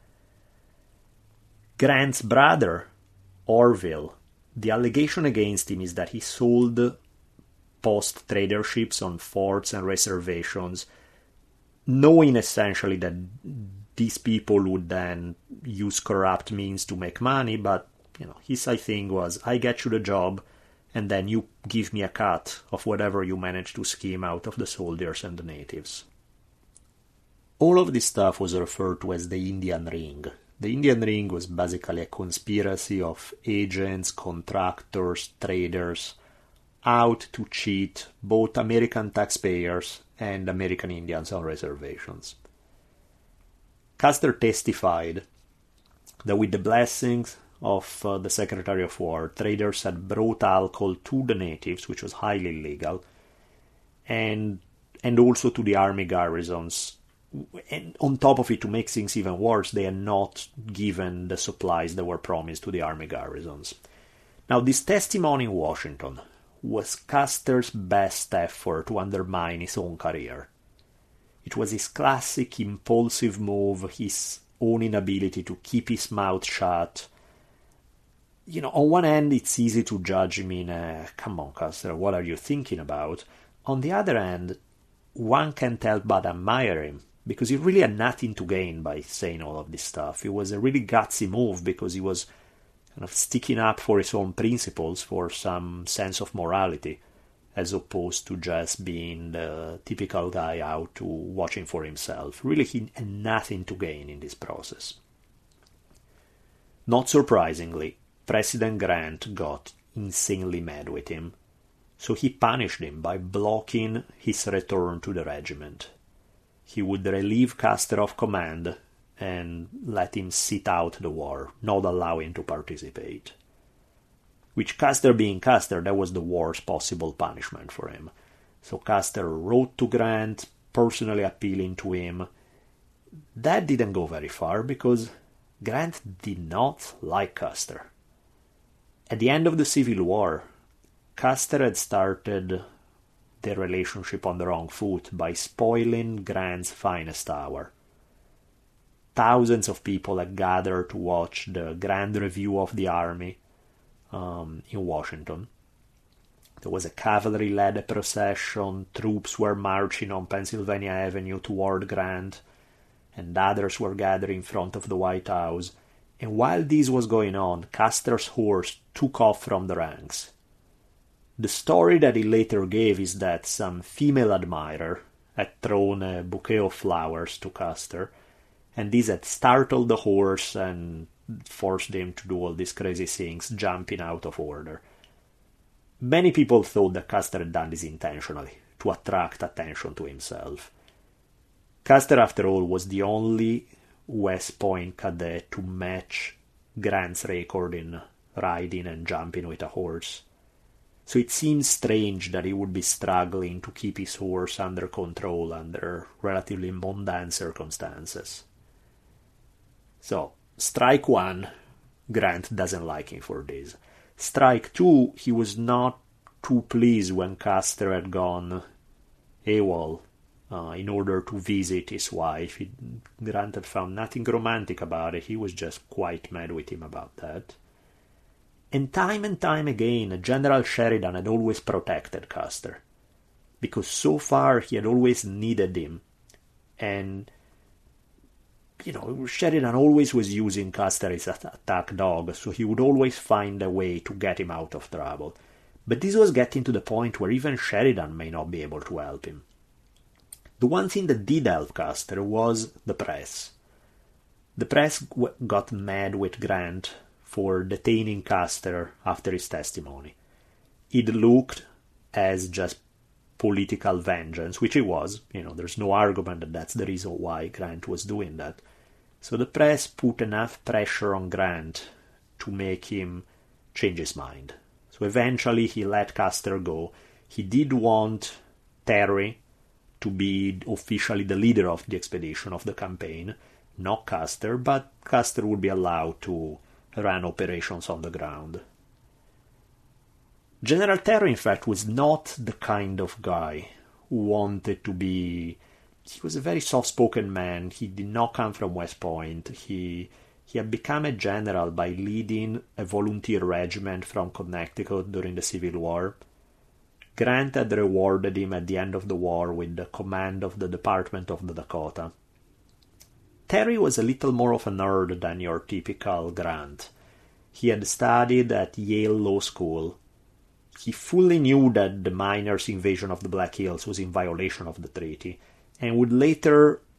Grant's brother, Orville, the allegation against him is that he sold post traderships on forts and reservations, knowing essentially that these people would then use corrupt means to make money, but you know, his I think was, I get you the job, and then you give me a cut of whatever you manage to scheme out of the soldiers and the natives. All of this stuff was referred to as the Indian Ring. The Indian Ring was basically a conspiracy of agents, contractors, traders, out to cheat both American taxpayers and American Indians on reservations. Custer testified that with the blessings of uh, the Secretary of War, traders had brought alcohol to the natives, which was highly illegal, and and also to the army garrisons. And on top of it, to make things even worse, they had not given the supplies that were promised to the army garrisons. Now, this testimony in Washington was Custer's best effort to undermine his own career. It was his classic impulsive move, his own inability to keep his mouth shut. You know, on one hand, it's easy to judge him in a, come on, Custer, what are you thinking about? On the other hand, one can't help but admire him, because he really had nothing to gain by saying all of this stuff. It was a really gutsy move, because he was kind of sticking up for his own principles, for some sense of morality, as opposed to just being the typical guy out to watching for himself. Really, he had nothing to gain in this process. Not surprisingly, President Grant got insanely mad with him, so he punished him by blocking his return to the regiment. He would relieve Custer of command and let him sit out the war, not allow him to participate. Which, Custer being Custer, that was the worst possible punishment for him. So Custer wrote to Grant, personally appealing to him. That didn't go very far, because Grant did not like Custer. At the end of the Civil War, Custer had started their relationship on the wrong foot by spoiling Grant's finest hour. Thousands of people had gathered to watch the Grand Review of the Army um, in Washington. There was a cavalry-led procession, troops were marching on Pennsylvania Avenue toward Grant, and others were gathering in front of the White House. And while this was going on, Custer's horse took off from the ranks. The story that he later gave is that some female admirer had thrown a bouquet of flowers to Custer, and this had startled the horse and forced him to do all these crazy things, jumping out of order. Many people thought that Custer had done this intentionally, to attract attention to himself. Custer, after all, was the only West Point cadet to match Grant's record in riding and jumping with a horse. So it seems strange that he would be struggling to keep his horse under control under relatively mundane circumstances. So, strike one, Grant doesn't like him for this. Strike two, he was not too pleased when Custer had gone AWOL uh, in order to visit his wife. He, Grant had found nothing romantic about it. He was just quite mad with him about that. And time and time again, General Sheridan had always protected Custer, because so far he had always needed him. And, you know, Sheridan always was using Custer as an attack dog, so he would always find a way to get him out of trouble. But this was getting to the point where even Sheridan may not be able to help him. The one thing that did help Custer was the press. The press got mad with Grant for detaining Custer after his testimony. It looked as just political vengeance, which it was. You know, there's no argument that that's the reason why Grant was doing that. So the press put enough pressure on Grant to make him change his mind. So eventually he let Custer go. He did want Terry to be officially the leader of the expedition, of the campaign, not Custer, but Custer would be allowed to run operations on the ground. General Terry, in fact, was not the kind of guy who wanted to be... He was a very soft-spoken man. He did not come from West Point. He he had become a general by leading a volunteer regiment from Connecticut during the Civil War. Grant had rewarded him at the end of the war with the command of the Department of the Dakota. Terry was a little more of a nerd than your typical Grant. He had studied at Yale Law School. He fully knew that the miners' invasion of the Black Hills was in violation of the treaty, and would later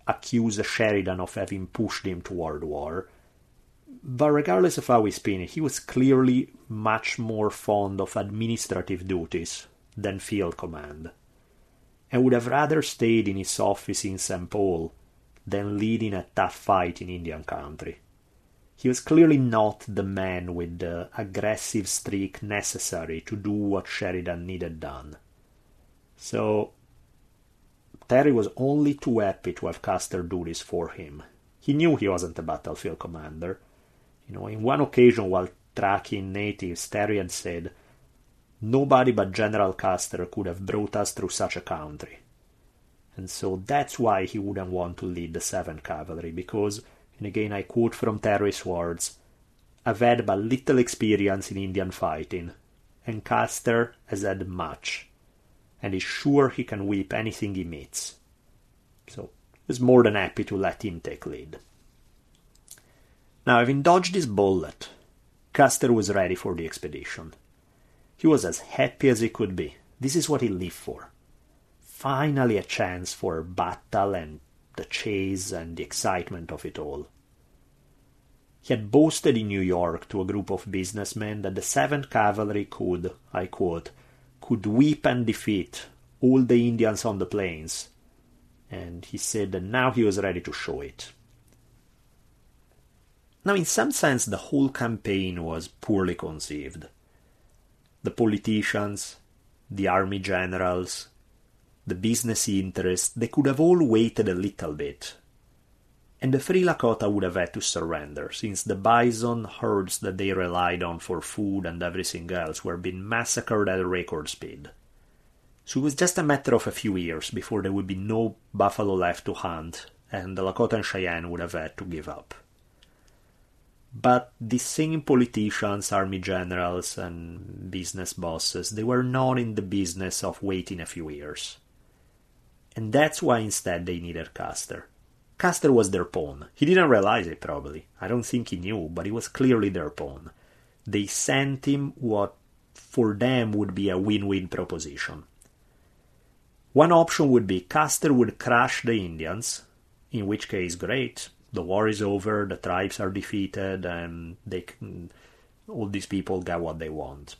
accuse Sheridan of having pushed him toward war. But regardless of how we spin it, he was clearly much more fond of administrative duties than field command, and would have rather stayed in his office in Saint Paul than leading a tough fight in Indian country. He was clearly not the man with the aggressive streak necessary to do what Sheridan needed done. So Terry was only too happy to have Custer do this for him. He knew he wasn't a battlefield commander. You know, in one occasion while tracking natives, Terry had said, "Nobody but General Custer could have brought us through such a country." And so that's why he wouldn't want to lead the seventh Cavalry, because, and again I quote from Terry's words, "I've had but little experience in Indian fighting, and Custer has had much, and is sure he can whip anything he meets." So he was more than happy to let him take lead. Now, having dodged his bullet, Custer was ready for the expedition. He was as happy as he could be. This is what he lived for. Finally a chance for battle and the chase and the excitement of it all. He had boasted in New York to a group of businessmen that the seventh Cavalry could, I quote, could whip and defeat all the Indians on the plains, and he said that now he was ready to show it. Now, in some sense, the whole campaign was poorly conceived. The politicians, the army generals, the business interests, they could have all waited a little bit, and the Free Lakota would have had to surrender, since the bison herds that they relied on for food and everything else were being massacred at record speed. So it was just a matter of a few years before there would be no buffalo left to hunt, and the Lakota and Cheyenne would have had to give up. But these same politicians, army generals, and business bosses, they were not in the business of waiting a few years. And that's why instead they needed Custer. Custer was their pawn. He didn't realize it, probably. I don't think he knew, but he was clearly their pawn. They sent him what for them would be a win-win proposition. One option would be Custer would crush the Indians, in which case, great, the war is over, the tribes are defeated, and they can, all these people get what they want.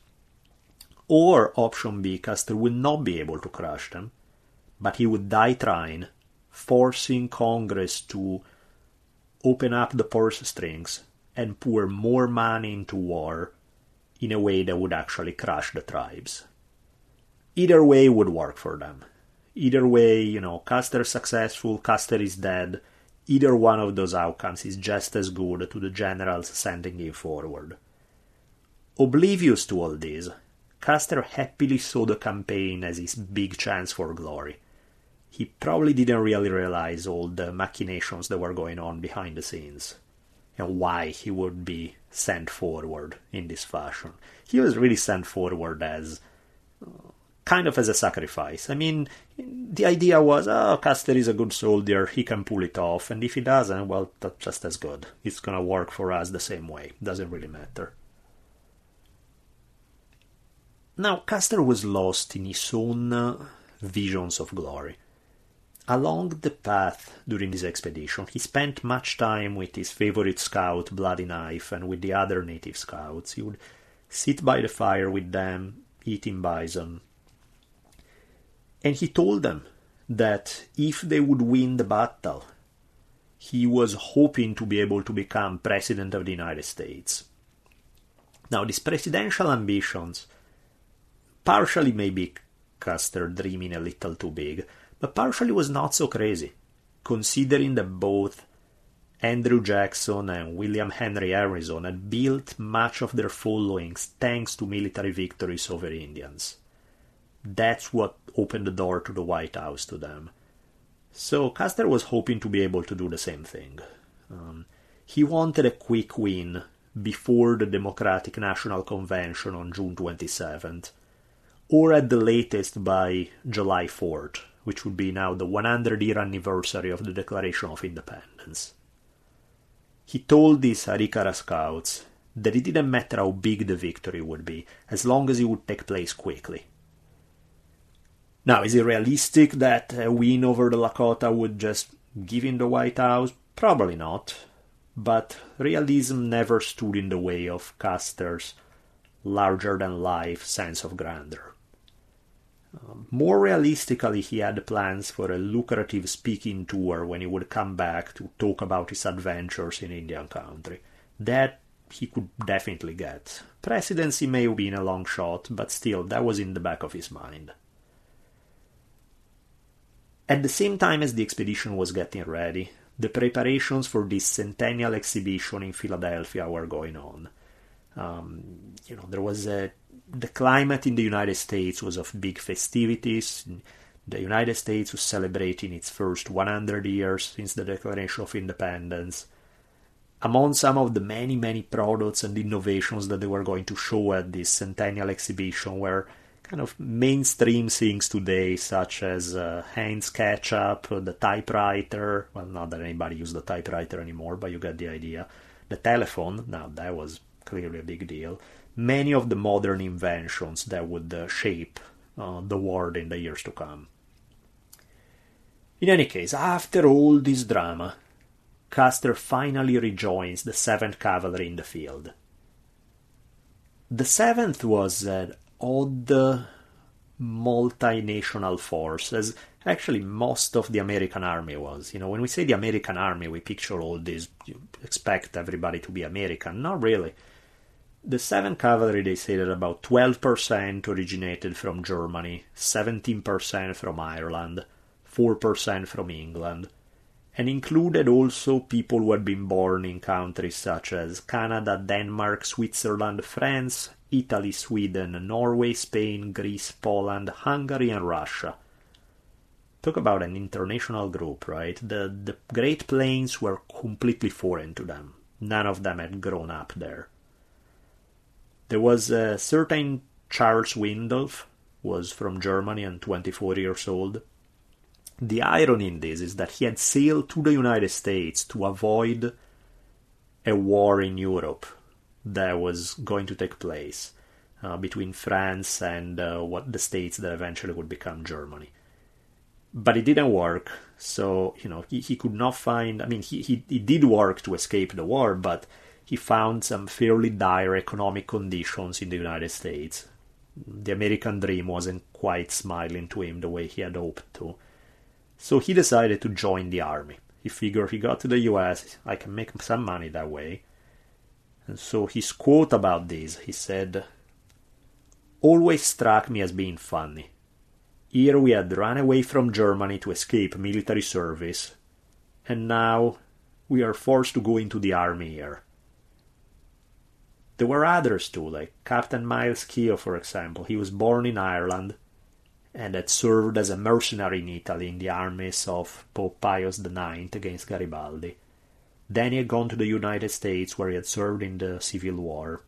Or option B, Custer would not be able to crush them, but he would die trying, forcing Congress to open up the purse strings and pour more money into war in a way that would actually crush the tribes. Either way would work for them. Either way, you know, Custer is successful, Custer is dead. Either one of those outcomes is just as good to the generals sending him forward. Oblivious to all this, Custer happily saw the campaign as his big chance for glory. He probably didn't really realize all the machinations that were going on behind the scenes, and why he would be sent forward in this fashion. He was really sent forward as kind of as a sacrifice. I mean, the idea was, oh, Custer is a good soldier, he can pull it off, and if he doesn't, well, that's just as good. It's gonna work for us the same way. Doesn't really matter. Now, Custer was lost in his own uh, visions of glory. Along the path during this expedition, he spent much time with his favorite scout, Bloody Knife, and with the other native scouts. He would sit by the fire with them, eating bison. And he told them that if they would win the battle, he was hoping to be able to become President of the United States. Now, these presidential ambitions, partially maybe Custer dreaming a little too big, but partially was not so crazy, considering that both Andrew Jackson and William Henry Harrison had built much of their followings thanks to military victories over Indians. That's what opened the door to the White House to them. So Custer was hoping to be able to do the same thing. Um, he wanted a quick win before the Democratic National Convention on June twenty-seventh, or at the latest by July fourth, which would be now the one hundred year anniversary of the Declaration of Independence. He told these Arikara scouts that it didn't matter how big the victory would be, as long as it would take place quickly. Now, is it realistic that a win over the Lakota would just Giving the White House? Probably not. But realism never stood in the way of Custer's larger-than-life sense of grandeur. Um, more realistically, he had plans for a lucrative speaking tour when he would come back to talk about his adventures in Indian country. That he could definitely get. Presidency may have been a long shot, but still, that was in the back of his mind. At the same time as the expedition was getting ready, the preparations for this centennial exhibition in Philadelphia were going on. Um, you know, there was a the climate in the United States was of big festivities. The United States was celebrating its first one hundred years since the Declaration of Independence. Among some of the many, many products and innovations that they were going to show at this centennial exhibition were kind of mainstream things today, such as uh, Heinz ketchup, the typewriter. Well, not that anybody used the typewriter anymore, but you get the idea. The telephone, now that was clearly a big deal. Many of the modern inventions that would uh, shape uh, the world in the years to come. In any case, after all this drama, Custer finally rejoins the seventh Cavalry in the field. The seventh was an odd multinational force, as actually most of the American army was. You know, when we say the American army, we picture all this, you expect everybody to be American. Not really. The seventh Cavalry, they say that about twelve percent originated from Germany, seventeen percent from Ireland, four percent from England, and included also people who had been born in countries such as Canada, Denmark, Switzerland, France, Italy, Sweden, Norway, Spain, Greece, Poland, Hungary, and Russia. Talk about an international group, right? The, the Great Plains were completely foreign to them. None of them had grown up there. There was a certain Charles Windolf, was from Germany and twenty-four years old. The irony in this is that he had sailed to the United States to avoid a war in Europe that was going to take place uh, between France and uh, what the states that eventually would become Germany. But it didn't work, so you know he, he could not find. I mean, he, he he did work to escape the war, but he found some fairly dire economic conditions in the United States. The American dream wasn't quite smiling to him the way he had hoped to. So he decided to join the army. He figured he got to the U S, I can make some money that way. And so his quote about this, he said, "Always struck me as being funny. Here we had run away from Germany to escape military service, and now we are forced to go into the army here." There were others too, like Captain Miles Keogh, for example. He was born in Ireland and had served as a mercenary in Italy in the armies of Pope Pius the ninth against Garibaldi. Then he had gone to the United States, where he had served in the Civil War.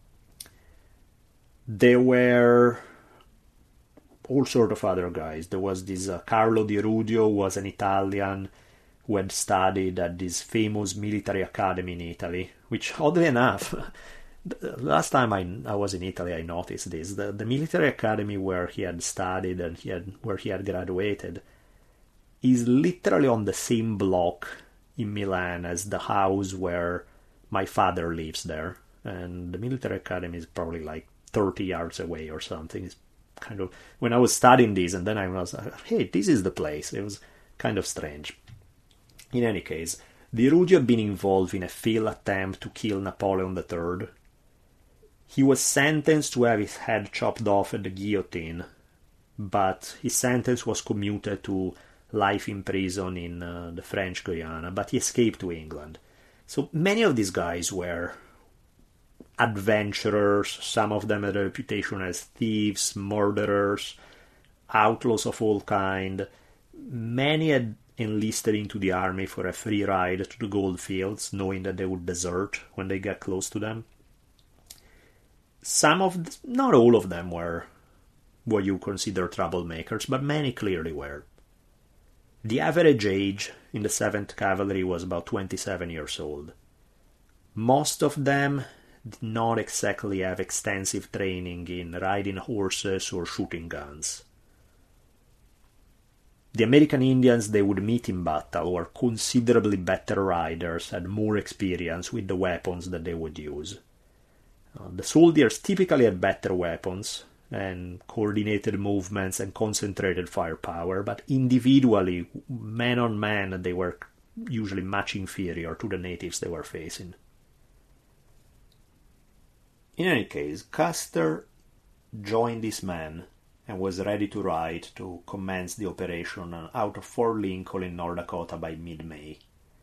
There were all sorts of other guys. There was this uh, Carlo Di Rudio, who was an Italian who had studied at this famous military academy in Italy, which, oddly enough, last time I, I was in Italy, I noticed this. The, the military academy where he had studied and he had where he had graduated is literally on the same block in Milan as the house where my father lives there. And the military academy is probably like thirty yards away or something. It's kind of, when I was studying this, and then I was like, hey, this is the place. It was kind of strange. In any case, Di Rudio had been involved in a failed attempt to kill Napoleon the third. He was sentenced to have his head chopped off at the guillotine, but his sentence was commuted to life in prison in uh, the French Guiana, but he escaped to England. So many of these guys were adventurers. Some of them had a reputation as thieves, murderers, outlaws of all kind. Many had enlisted into the army for a free ride to the gold fields, knowing that they would desert when they get close to them. Some of, the, not all of them were what you consider troublemakers, but many clearly were. The average age in the seventh Cavalry was about twenty-seven years old. Most of them did not exactly have extensive training in riding horses or shooting guns. The American Indians they would meet in battle were considerably better riders, had more experience with the weapons that they would use. Uh, the soldiers typically had better weapons and coordinated movements and concentrated firepower, but individually, man on man, they were usually much inferior to the natives they were facing. In any case, Custer joined his men and was ready to ride to commence the operation out of Fort Lincoln in North Dakota by mid-May.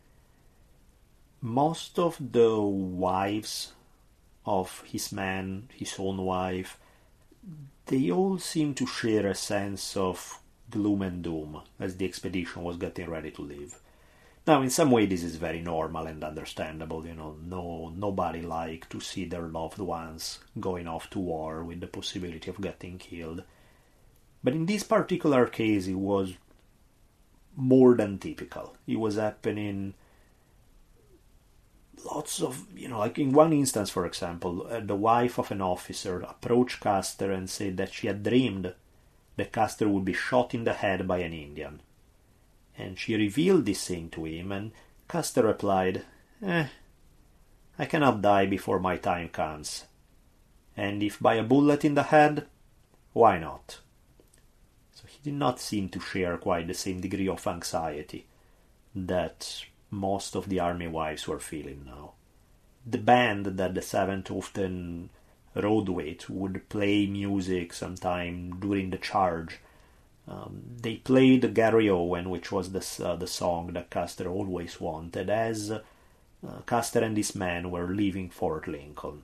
Most of the wives of his men, his own wife, they all seemed to share a sense of gloom and doom as the expedition was getting ready to leave. Now, in some way, this is very normal and understandable. You know, no nobody liked to see their loved ones going off to war with the possibility of getting killed. But in this particular case, it was more than typical. It was happening lots of, you know, like in one instance, for example, uh, the wife of an officer approached Custer and said that she had dreamed that Custer would be shot in the head by an Indian. And she revealed this thing to him, and Custer replied, Eh, I cannot die before my time comes. And if by a bullet in the head, why not? So he did not seem to share quite the same degree of anxiety that most of the army wives were feeling now. The band that the seventh often rode with would play music sometime during the charge. Um, they played Gary Owen, which was the, uh, the song that Custer always wanted, as uh, Custer and his men were leaving Fort Lincoln.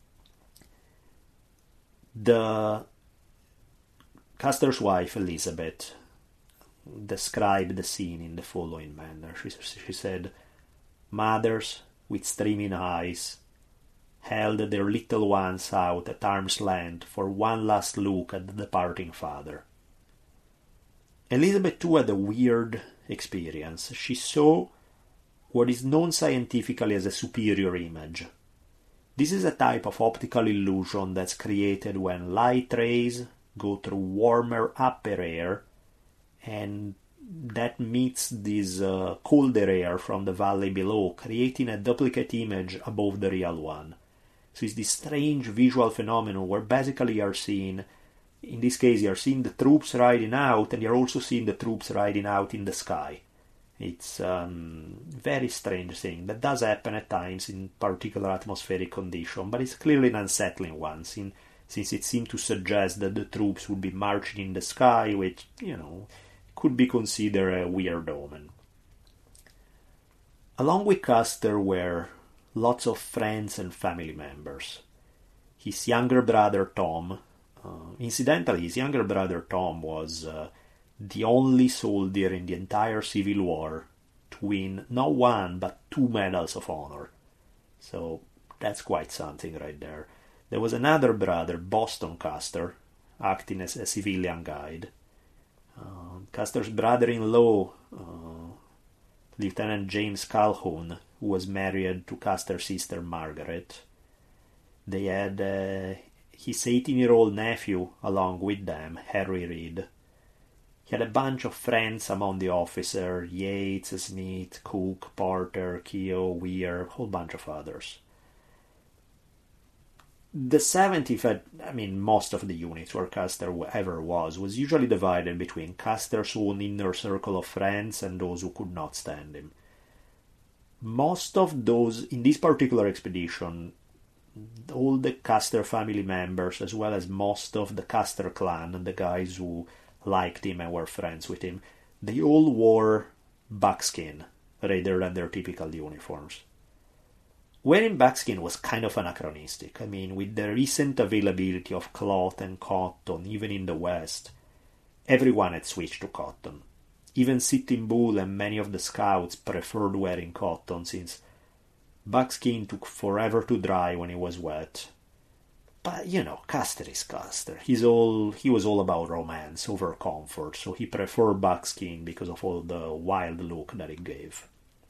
The Custer's wife, Elizabeth, described the scene in the following manner. She, she said, Mothers, with streaming eyes, held their little ones out at arm's length for one last look at the departing father. Elizabeth too had a weird experience. She saw what is known scientifically as a superior image. This is a type of optical illusion that's created when light rays go through warmer upper air and that meets this uh, colder air from the valley below, creating a duplicate image above the real one. So it's this strange visual phenomenon where basically you are seeing, in this case you are seeing the troops riding out, and you're also seeing the troops riding out in the sky. It's a um, very strange thing that does happen at times in particular atmospheric conditions, but it's clearly an unsettling one, since, since it seemed to suggest that the troops would be marching in the sky, which, you know, could be considered a weird omen. Along with Custer were lots of friends and family members. His younger brother Tom, uh, incidentally, his younger brother Tom was uh, the only soldier in the entire Civil War to win not one but two medals of honor. So that's quite something right there. There was another brother, Boston Custer, acting as a civilian guide. Uh, Custer's brother-in-law, uh, Lieutenant James Calhoun, who was married to Custer's sister Margaret. They had uh, his eighteen-year-old nephew along with them, Harry Reid. He had a bunch of friends among the officers, Yates, Smith, Cook, Porter, Keogh, Weir, a whole bunch of others. The seventieth, I mean, most of the units where Custer ever was, was usually divided between Custer's own inner circle of friends and those who could not stand him. Most of those, in this particular expedition, all the Custer family members, as well as most of the Custer clan, the guys who liked him and were friends with him, they all wore buckskin rather than their typical uniforms. Wearing buckskin was kind of anachronistic. I mean, with the recent availability of cloth and cotton, even in the West, everyone had switched to cotton. Even Sitting Bull and many of the scouts preferred wearing cotton, since buckskin took forever to dry when it was wet. But, you know, Custer is Custer. He's all, he was all about romance over comfort, so he preferred buckskin because of all the wild look that it gave.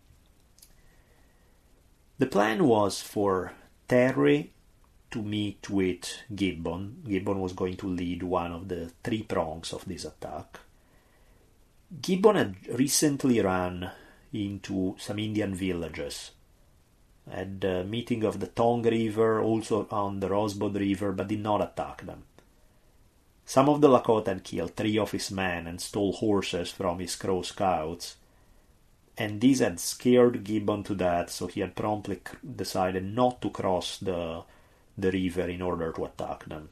The plan was for Terry to meet with Gibbon. Gibbon was going to lead one of the three prongs of this attack. Gibbon had recently run into some Indian villages, had a meeting of the Tongue River, also on the Rosebud River, but did not attack them. Some of the Lakota had killed three of his men and stole horses from his Crow scouts, and these had scared Gibbon to death, so he had promptly decided not to cross the, the river in order to attack them.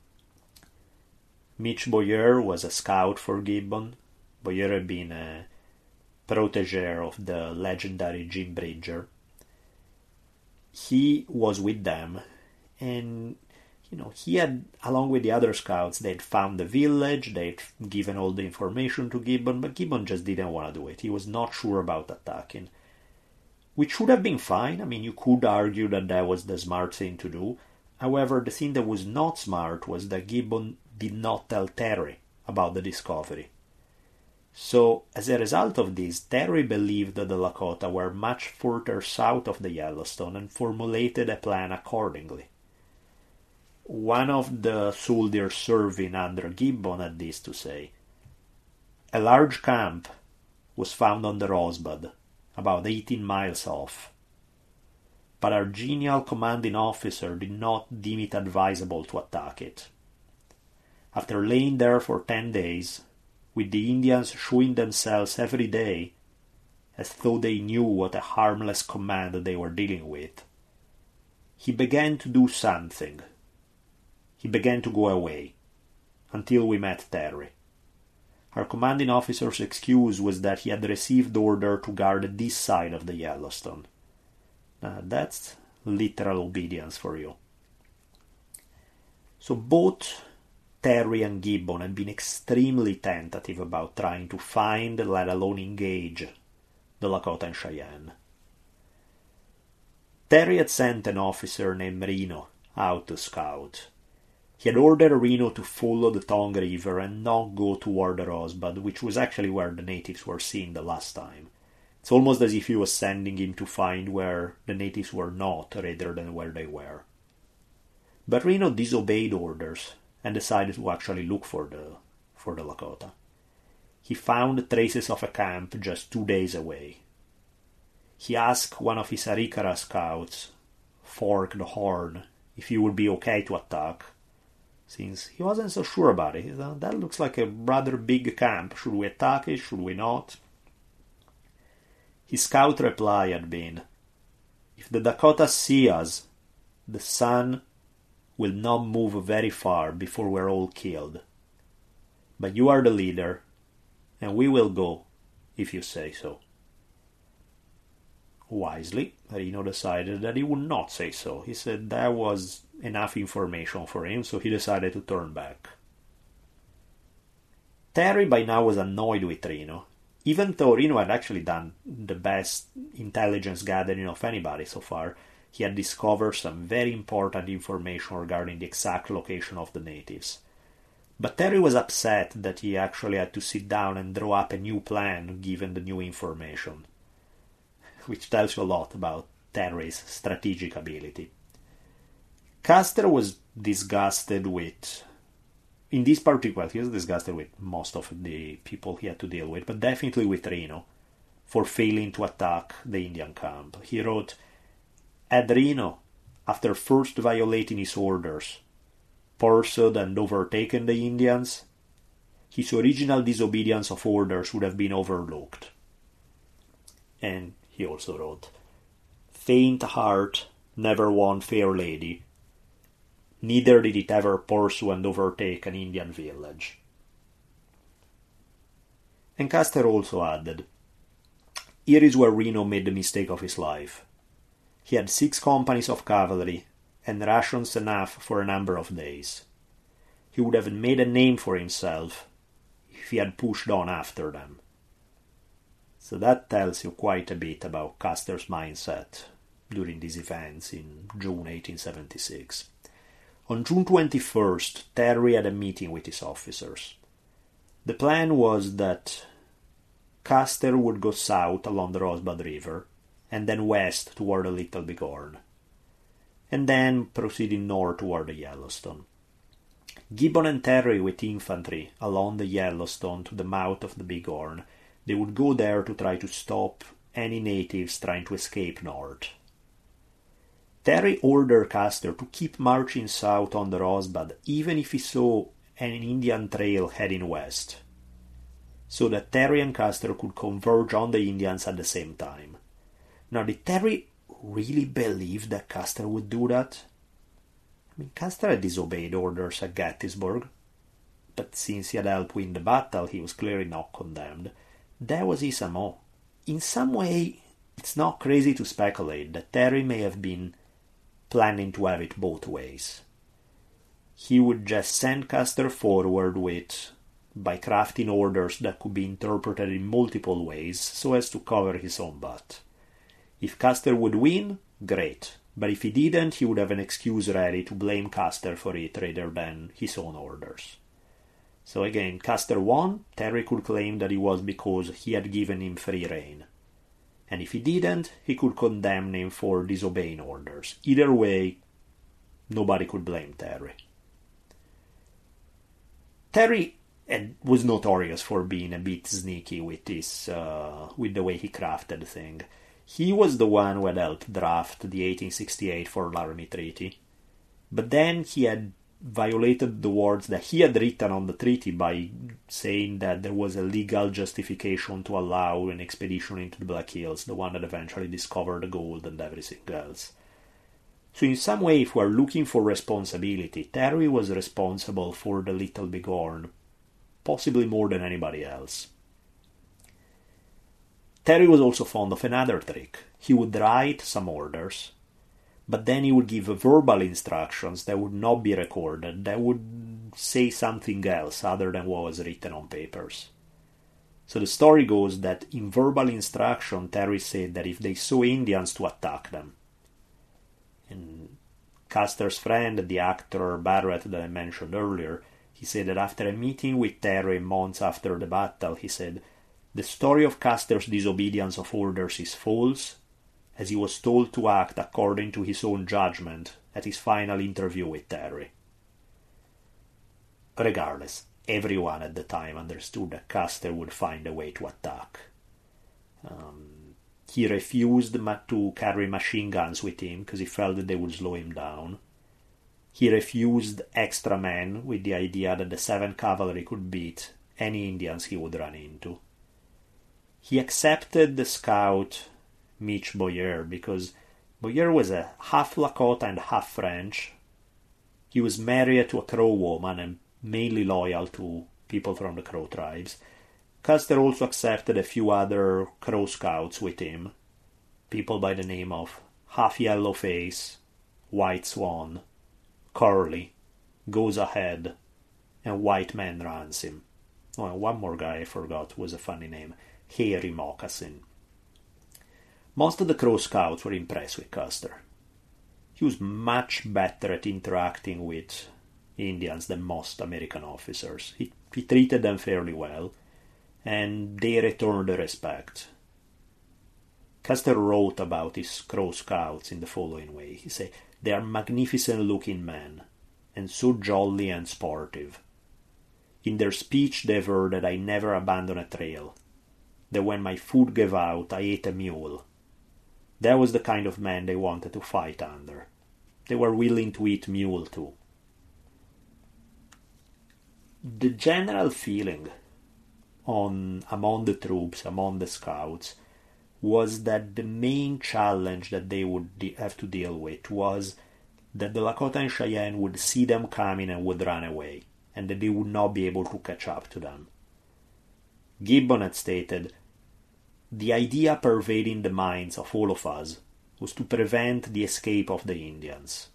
Mitch Boyer was a scout for Gibbon. Boyer had been a protege of the legendary Jim Bridger. He was with them, and you know, he had, along with the other scouts, they'd found the village, they'd given all the information to Gibbon, but Gibbon just didn't want to do it. He was not sure about attacking, which would have been fine. I mean, you could argue that that was the smart thing to do. However, the thing that was not smart was that Gibbon did not tell Terry about the discovery. So, as a result of this, Terry believed that the Lakota were much further south of the Yellowstone and formulated a plan accordingly. One of the soldiers serving under Gibbon had this to say: a large camp was found on the Rosebud, about eighteen miles off, but our genial commanding officer did not deem it advisable to attack it. After laying there for ten days, with the Indians showing themselves every day as though they knew what a harmless command they were dealing with, he began to do something. He began to go away, until we met Terry. Our commanding officer's excuse was that he had received order to guard this side of the Yellowstone. Now, that's literal obedience for you. So both Terry and Gibbon had been extremely tentative about trying to find, let alone engage, the Lakota and Cheyenne. Terry had sent an officer named Reno out to scout. He had ordered Reno to follow the Tongue River and not go toward the Rosebud, which was actually where the natives were seen the last time. It's almost as if he was sending him to find where the natives were not, rather than where they were. But Reno disobeyed orders and decided to actually look for the, for the Lakota. He found traces of a camp just two days away. He asked one of his Arikara scouts, Fork the Horn, if he would be okay to attack, since he wasn't so sure about it. That looks like a rather big camp. Should we attack it? Should we not? His scout reply had been, if the Dakota see us, the sun will not move very far before we're all killed. But you are the leader, and we will go if you say so. Wisely, Reno decided that he would not say so. He said that was enough information for him, so he decided to turn back. Terry by now was annoyed with Reno, even though Reno had actually done the best intelligence gathering of anybody so far. He had discovered some very important information regarding the exact location of the natives. But Terry was upset that he actually had to sit down and draw up a new plan given the new information, which tells you a lot about Terry's strategic ability. Custer was disgusted with, in this particular, he was disgusted with most of the people he had to deal with, but definitely with Reno, for failing to attack the Indian camp. He wrote, had Reno, after first violating his orders, pursued and overtaken the Indians, his original disobedience of orders would have been overlooked. And he also wrote, faint heart never won fair lady, neither did it ever pursue and overtake an Indian village. And Custer also added, here is where Reno made the mistake of his life. He had six companies of cavalry and rations enough for a number of days. He would have made a name for himself if he had pushed on after them. So that tells you quite a bit about Custer's mindset during these events in June eighteen seventy-six. On June twenty-first, Terry had a meeting with his officers. The plan was that Custer would go south along the Rosebud River and then west toward the Little Bighorn, and then proceeding north toward the Yellowstone. Gibbon and Terry with infantry along the Yellowstone to the mouth of the Bighorn They would go there to try to stop any natives trying to escape north. Terry ordered Custer to keep marching south on the Rosebud even if he saw an Indian trail heading west, so that Terry and Custer could converge on the Indians at the same time. Now, did Terry really believe that Custer would do that? I mean, Custer had disobeyed orders at Gettysburg, but since he had helped win the battle, he was clearly not condemned. That was his M O. In some way, it's not crazy to speculate that Terry may have been planning to have it both ways. He would just send Custer forward with, by crafting orders that could be interpreted in multiple ways so as to cover his own butt. If Custer would win, great, but if he didn't, he would have an excuse ready to blame Custer for it rather than his own orders. So again, Custer won. Terry could claim that it was because he had given him free rein. And if he didn't, he could condemn him for disobeying orders. Either way, nobody could blame Terry. Terry was notorious for being a bit sneaky with this, uh, with the way he crafted the thing. He was the one who had helped draft the eighteen sixty-eight Fort Laramie Treaty, but then he had violated the words that he had written on the treaty by saying that there was a legal justification to allow an expedition into the Black Hills, the one that eventually discovered the gold and everything else. So in some way, if we're looking for responsibility, Terry was responsible for the Little Bighorn, possibly more than anybody else. Terry was also fond of another trick. He would write some orders, but then he would give verbal instructions that would not be recorded, that would say something else other than what was written on papers. So the story goes that in verbal instruction, Terry said that if they saw Indians, to attack them. And Custer's friend, the actor Barrett that I mentioned earlier, he said that after a meeting with Terry months after the battle, he said, "The story of Custer's disobedience of orders is false, as he was told to act according to his own judgment at his final interview with Terry." Regardless, everyone at the time understood that Custer would find a way to attack. Um, he refused to carry machine guns with him because he felt that they would slow him down. He refused extra men with the idea that the seventh Cavalry could beat any Indians he would run into. He accepted the scout Mitch Boyer because Boyer was a half Lakota and half French. He was married to a Crow woman and mainly loyal to people from the Crow tribes. Custer also accepted a few other Crow scouts with him, people by the name of Half Yellowface, White Swan, Curly, Goes Ahead, and White Man Ransom. Oh, and one more guy I forgot was a funny name, Hairy Moccasin. Most of the Crow scouts were impressed with Custer. He was much better at interacting with Indians than most American officers. He, he treated them fairly well, and they returned the respect. Custer wrote about his Crow scouts in the following way. He said, "They are magnificent-looking men, and so jolly and sportive. In their speech they aver that I never abandon a trail, that when my food gave out I ate a mule. That was the kind of men they wanted to fight under. They were willing to eat mule too." The general feeling on among the troops, among the scouts, was that the main challenge that they would de- have to deal with was that the Lakota and Cheyenne would see them coming and would run away, and that they would not be able to catch up to them. Gibbon had stated, "The idea pervading the minds of all of us was to prevent the escape of the Indians."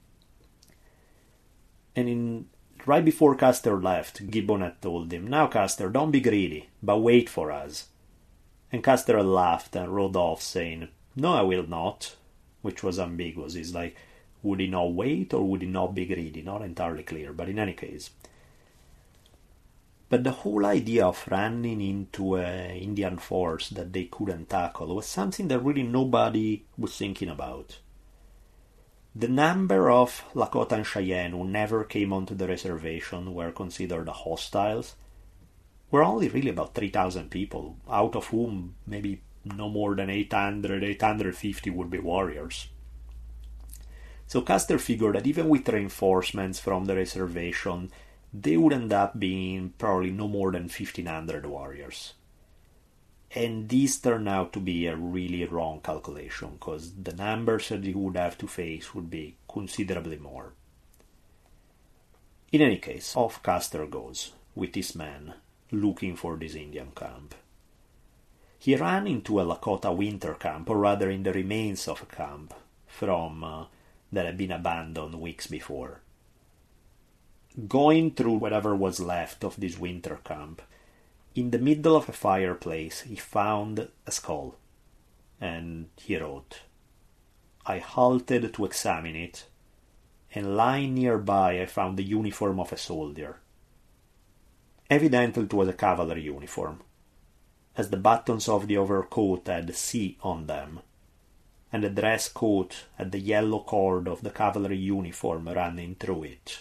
And in right before Custer left, Gibbon had told him, "Now, Custer, don't be greedy, but wait for us." And Custer had laughed and rode off, saying, "No, I will not," which was ambiguous. It's like, would he not wait or would he not be greedy? Not entirely clear, but in any case. But the whole idea of running into an Indian force that they couldn't tackle was something that really nobody was thinking about. The number of Lakota and Cheyenne who never came onto the reservation were considered hostiles, were only really about three thousand people, out of whom maybe no more than eight hundred, eight hundred fifty would be warriors. So Custer figured that even with reinforcements from the reservation, they would end up being probably no more than fifteen hundred warriors. And this turned out to be a really wrong calculation, because the numbers that he would have to face would be considerably more. In any case, off Custer goes, with his men, looking for this Indian camp. He ran into a Lakota winter camp, or rather in the remains of a camp, from uh, that had been abandoned weeks before. Going through whatever was left of this winter camp, in the middle of a fireplace he found a skull, and he wrote, "I halted to examine it, and lying nearby I found the uniform of a soldier. Evidently it was a cavalry uniform, as the buttons of the overcoat had C on them, and the dress coat had the yellow cord of the cavalry uniform running through it."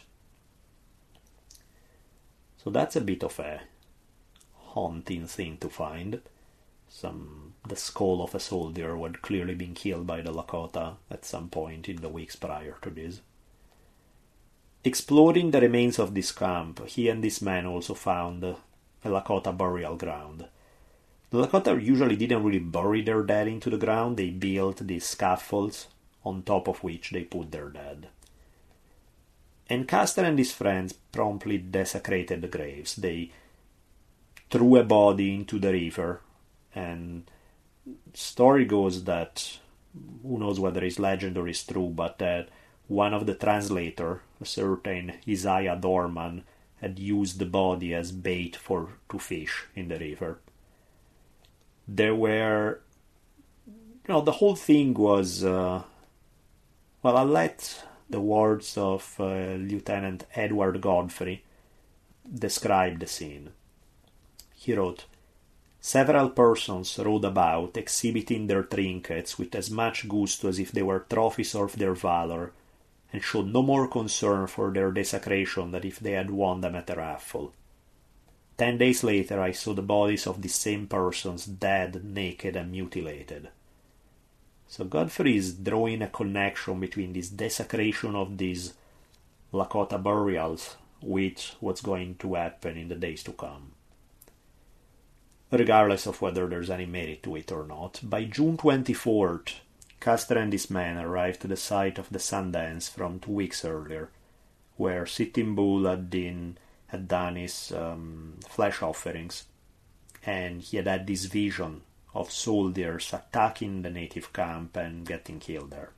So that's a bit of a haunting thing to find. Some the skull of a soldier who had clearly been killed by the Lakota at some point in the weeks prior to this. Exploring the remains of this camp, he and his men also found a Lakota burial ground. The Lakota usually didn't really bury their dead into the ground. They built these scaffolds on top of which they put their dead. And Custer and his friends promptly desecrated the graves. They threw a body into the river, and story goes that, who knows whether it's legend or it's true, but that one of the translators, a certain Isaiah Dorman, had used the body as bait for to fish in the river. There were, you know, the whole thing was, uh, well, I'll let the words of uh, Lieutenant Edward Godfrey describe the scene. He wrote, "Several persons rode about, exhibiting their trinkets with as much gusto as if they were trophies of their valor, and showed no more concern for their desecration than if they had won them at a raffle. Ten days later I saw the bodies of the same persons dead, naked, and mutilated." So Godfrey is drawing a connection between this desecration of these Lakota burials with what's going to happen in the days to come. Regardless of whether there's any merit to it or not, by June twenty-fourth, Custer and his men arrived to the site of the Sundance from two weeks earlier, where Sitting Bull had, been, had done his um, flesh offerings, and he had had this vision of soldiers attacking the native camp and getting killed there.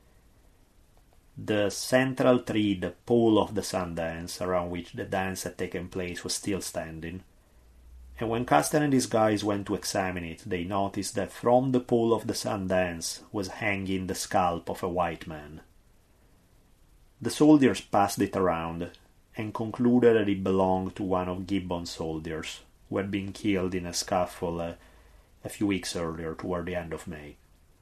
The central tree, the pole of the Sundance, around which the dance had taken place, was still standing, and when Custer and his guys went to examine it, they noticed that from the pole of the Sundance was hanging the scalp of a white man. The soldiers passed it around and concluded that it belonged to one of Gibbon's soldiers, who had been killed in a scuffle uh, a few weeks earlier, toward the end of May.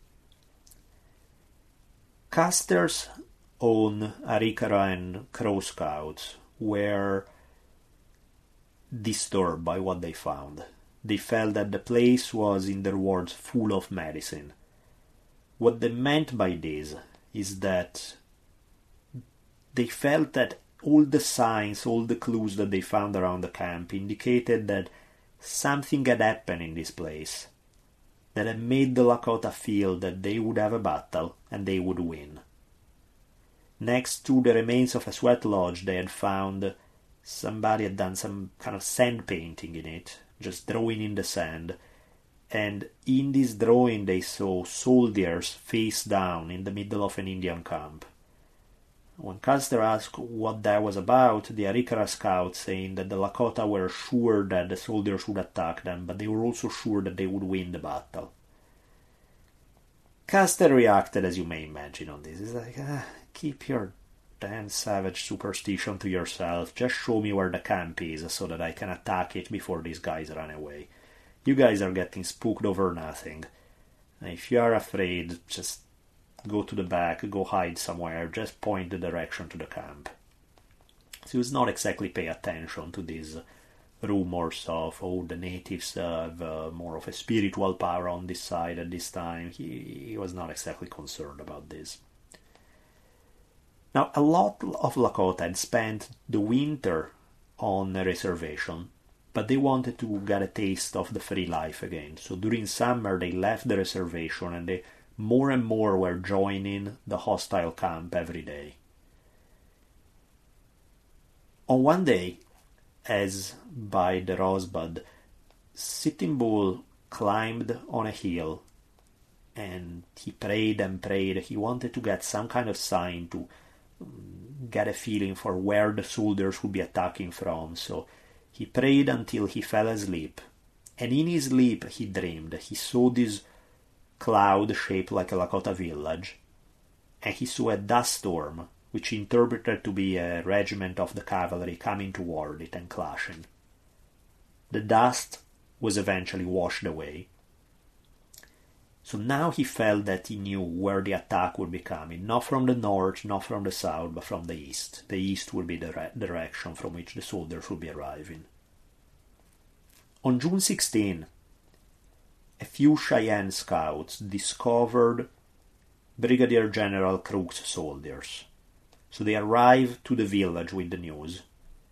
Custer's own Arikara and Crow Scouts were disturbed by what they found. They felt that the place was, in their words, full of medicine. What they meant by this is that they felt that all the signs, all the clues that they found around the camp indicated that something had happened in this place that had made the Lakota feel that they would have a battle and they would win. Next to the remains of a sweat lodge, they had found somebody had done some kind of sand painting in it, just drawing in the sand, and in this drawing they saw soldiers face down in the middle of an Indian camp. When Custer asked what that was about, the Arikara scouts saying that the Lakota were sure that the soldiers would attack them, but they were also sure that they would win the battle. Custer reacted, as you may imagine, on this. He's like, ah, keep your damn savage superstition to yourself. Just show me where the camp is so that I can attack it before these guys run away. You guys are getting spooked over nothing. If you are afraid, just go to the back, go hide somewhere, just point the direction to the camp. So he was not exactly pay attention to these rumors of, oh, the natives have uh, more of a spiritual power on this side at this time. He, he was not exactly concerned about this. Now, a lot of Lakota had spent the winter on a reservation, but they wanted to get a taste of the free life again. So during summer, they left the reservation and they more and more were joining the hostile camp every day. On one day, as by the Rosebud, Sitting Bull climbed on a hill and he prayed and prayed. He wanted to get some kind of sign to get a feeling for where the soldiers would be attacking from. So he prayed until he fell asleep. And in his sleep he dreamed. He saw this cloud shaped like a Lakota village. And he saw a dust storm, which he interpreted to be a regiment of the cavalry coming toward it and clashing. The dust was eventually washed away. So now he felt that he knew where the attack would be coming, not from the north, not from the south, but from the east. The east would be the re- direction from which the soldiers would be arriving. On June sixteenth, a few Cheyenne scouts discovered Brigadier General Crook's soldiers. So they arrived to the village with the news.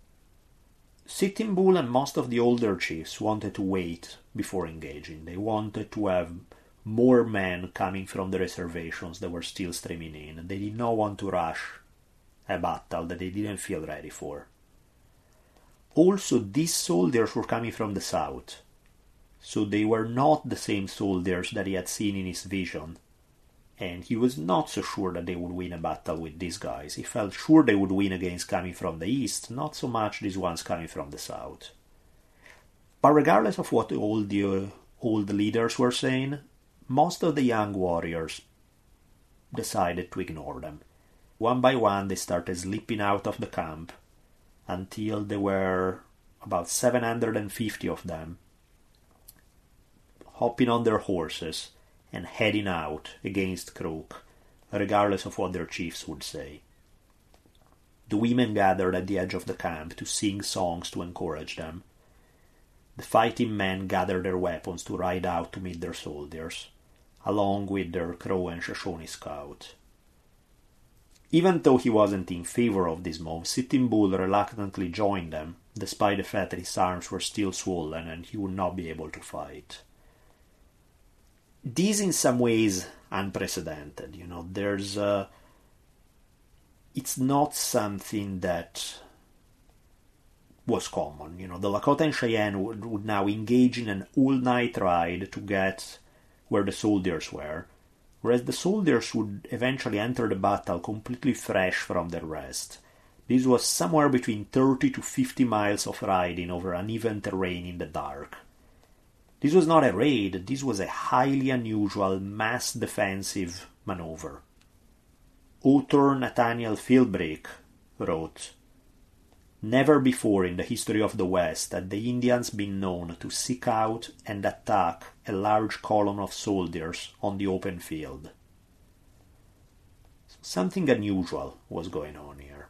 Sitting Bull and most of the older chiefs wanted to wait before engaging. They wanted to have more men coming from the reservations that were still streaming in. They did not want to rush a battle that they didn't feel ready for. Also, these soldiers were coming from the south, so they were not the same soldiers that he had seen in his vision, and he was not so sure that they would win a battle with these guys. He felt sure they would win against coming from the east, not so much these ones coming from the south. But regardless of what all the uh, old leaders were saying, most of the young warriors decided to ignore them. One by one they started slipping out of the camp until there were about seven hundred fifty of them hopping on their horses and heading out against Crook, regardless of what their chiefs would say. The women gathered at the edge of the camp to sing songs to encourage them. The fighting men gathered their weapons to ride out to meet their soldiers, along with their Crow and Shoshone scouts. Even though he wasn't in favor of this move, Sitting Bull reluctantly joined them, despite the fact that his arms were still swollen and he would not be able to fight. This in some ways unprecedented, you know, there's uh, it's not something that was common, you know, the Lakota and Cheyenne would, would now engage in an all-night ride to get where the soldiers were, whereas the soldiers would eventually enter the battle completely fresh from their rest. This was somewhere between thirty to fifty miles of riding over uneven terrain in the dark. This was not a raid, this was a highly unusual mass defensive maneuver. Author Nathaniel Philbrick wrote, "Never before in the history of the West had the Indians been known to seek out and attack a large column of soldiers on the open field." Something unusual was going on here.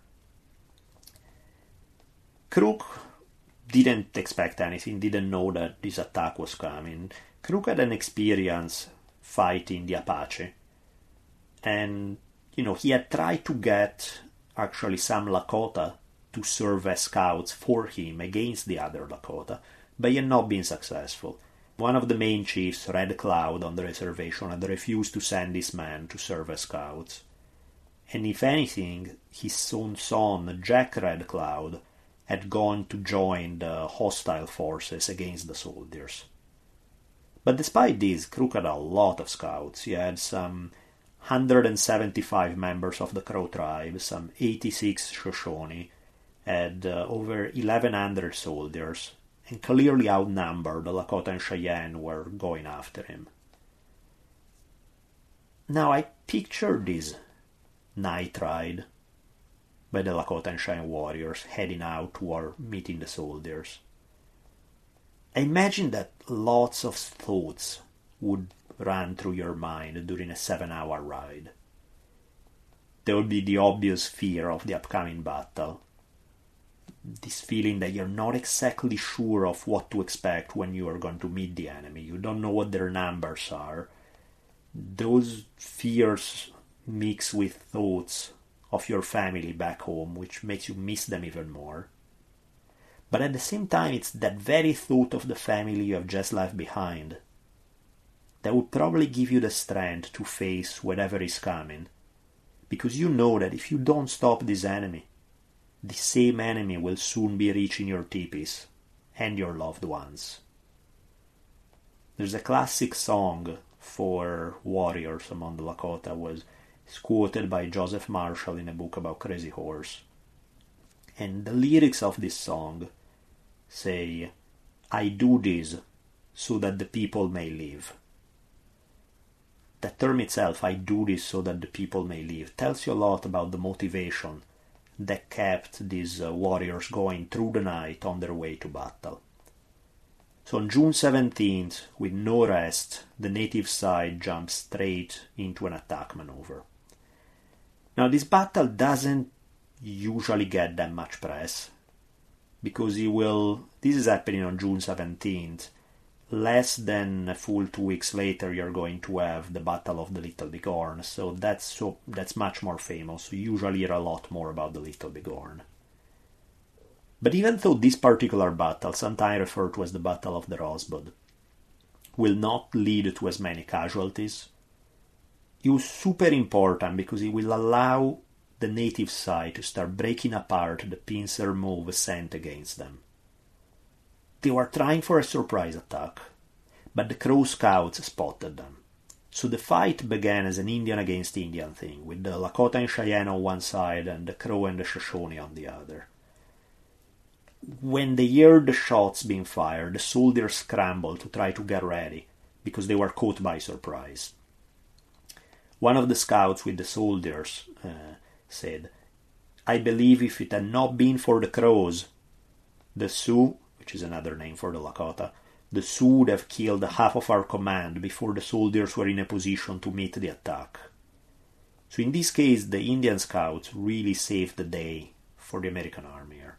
Crook didn't expect anything, didn't know that this attack was coming. Crook had an experience fighting the Apache, and, you know, he had tried to get actually some Lakota to serve as scouts for him against the other Lakota, but he had not been successful. One of the main chiefs, Red Cloud, on the reservation had refused to send his men to serve as scouts. And if anything, his own son, Jack Red Cloud, had gone to join the hostile forces against the soldiers. But despite this, Crook had a lot of scouts. He had some one hundred seventy-five members of the Crow tribe, some eighty-six Shoshone, had uh, over eleven hundred soldiers, and clearly outnumbered, the Lakota and Cheyenne were going after him. Now I picture this night ride by the Lakota and Cheyenne warriors heading out toward meeting the soldiers. I imagine that lots of thoughts would run through your mind during a seven-hour ride. There would be the obvious fear of the upcoming battle. this feeling that you're not exactly sure of what to expect when you are going to meet the enemy. You don't know what their numbers are. Those fears mix with thoughts of your family back home, which makes you miss them even more. But at the same time, it's that very thought of the family you have just left behind that would probably give you the strength to face whatever is coming, because you know that if you don't stop this enemy, the same enemy will soon be reaching your teepees and your loved ones. There's a classic song for warriors among the Lakota, was quoted by Joseph Marshall in a book about Crazy Horse. And the lyrics of this song say, "I do this so that the people may live." That term itself, "I do this so that the people may live," tells you a lot about the motivation that kept these uh, warriors going through the night on their way to battle. So on June seventeenth, with no rest, the native side jumps straight into an attack maneuver. Now this battle doesn't usually get that much press, because it will, this is happening on June seventeenth. Less than a full two weeks later, you're going to have the Battle of the Little Bighorn, so that's so that's much more famous. You usually hear a lot more about the Little Bighorn. But even though this particular battle, sometimes referred to as the Battle of the Rosebud, will not lead to as many casualties, it was super important because it will allow the native side to start breaking apart the pincer move sent against them. They were trying for a surprise attack, but the Crow scouts spotted them. So the fight began as an Indian against Indian thing, with the Lakota and Cheyenne on one side and the Crow and the Shoshone on the other. When they heard the shots being fired, the soldiers scrambled to try to get ready, because they were caught by surprise. One of the scouts with the soldiers uh, said, "I believe if it had not been for the Crows, the Sioux," which is another name for the Lakota, "the Sioux would have killed half of our command before the soldiers were in a position to meet the attack." So in this case, the Indian scouts really saved the day for the American army here.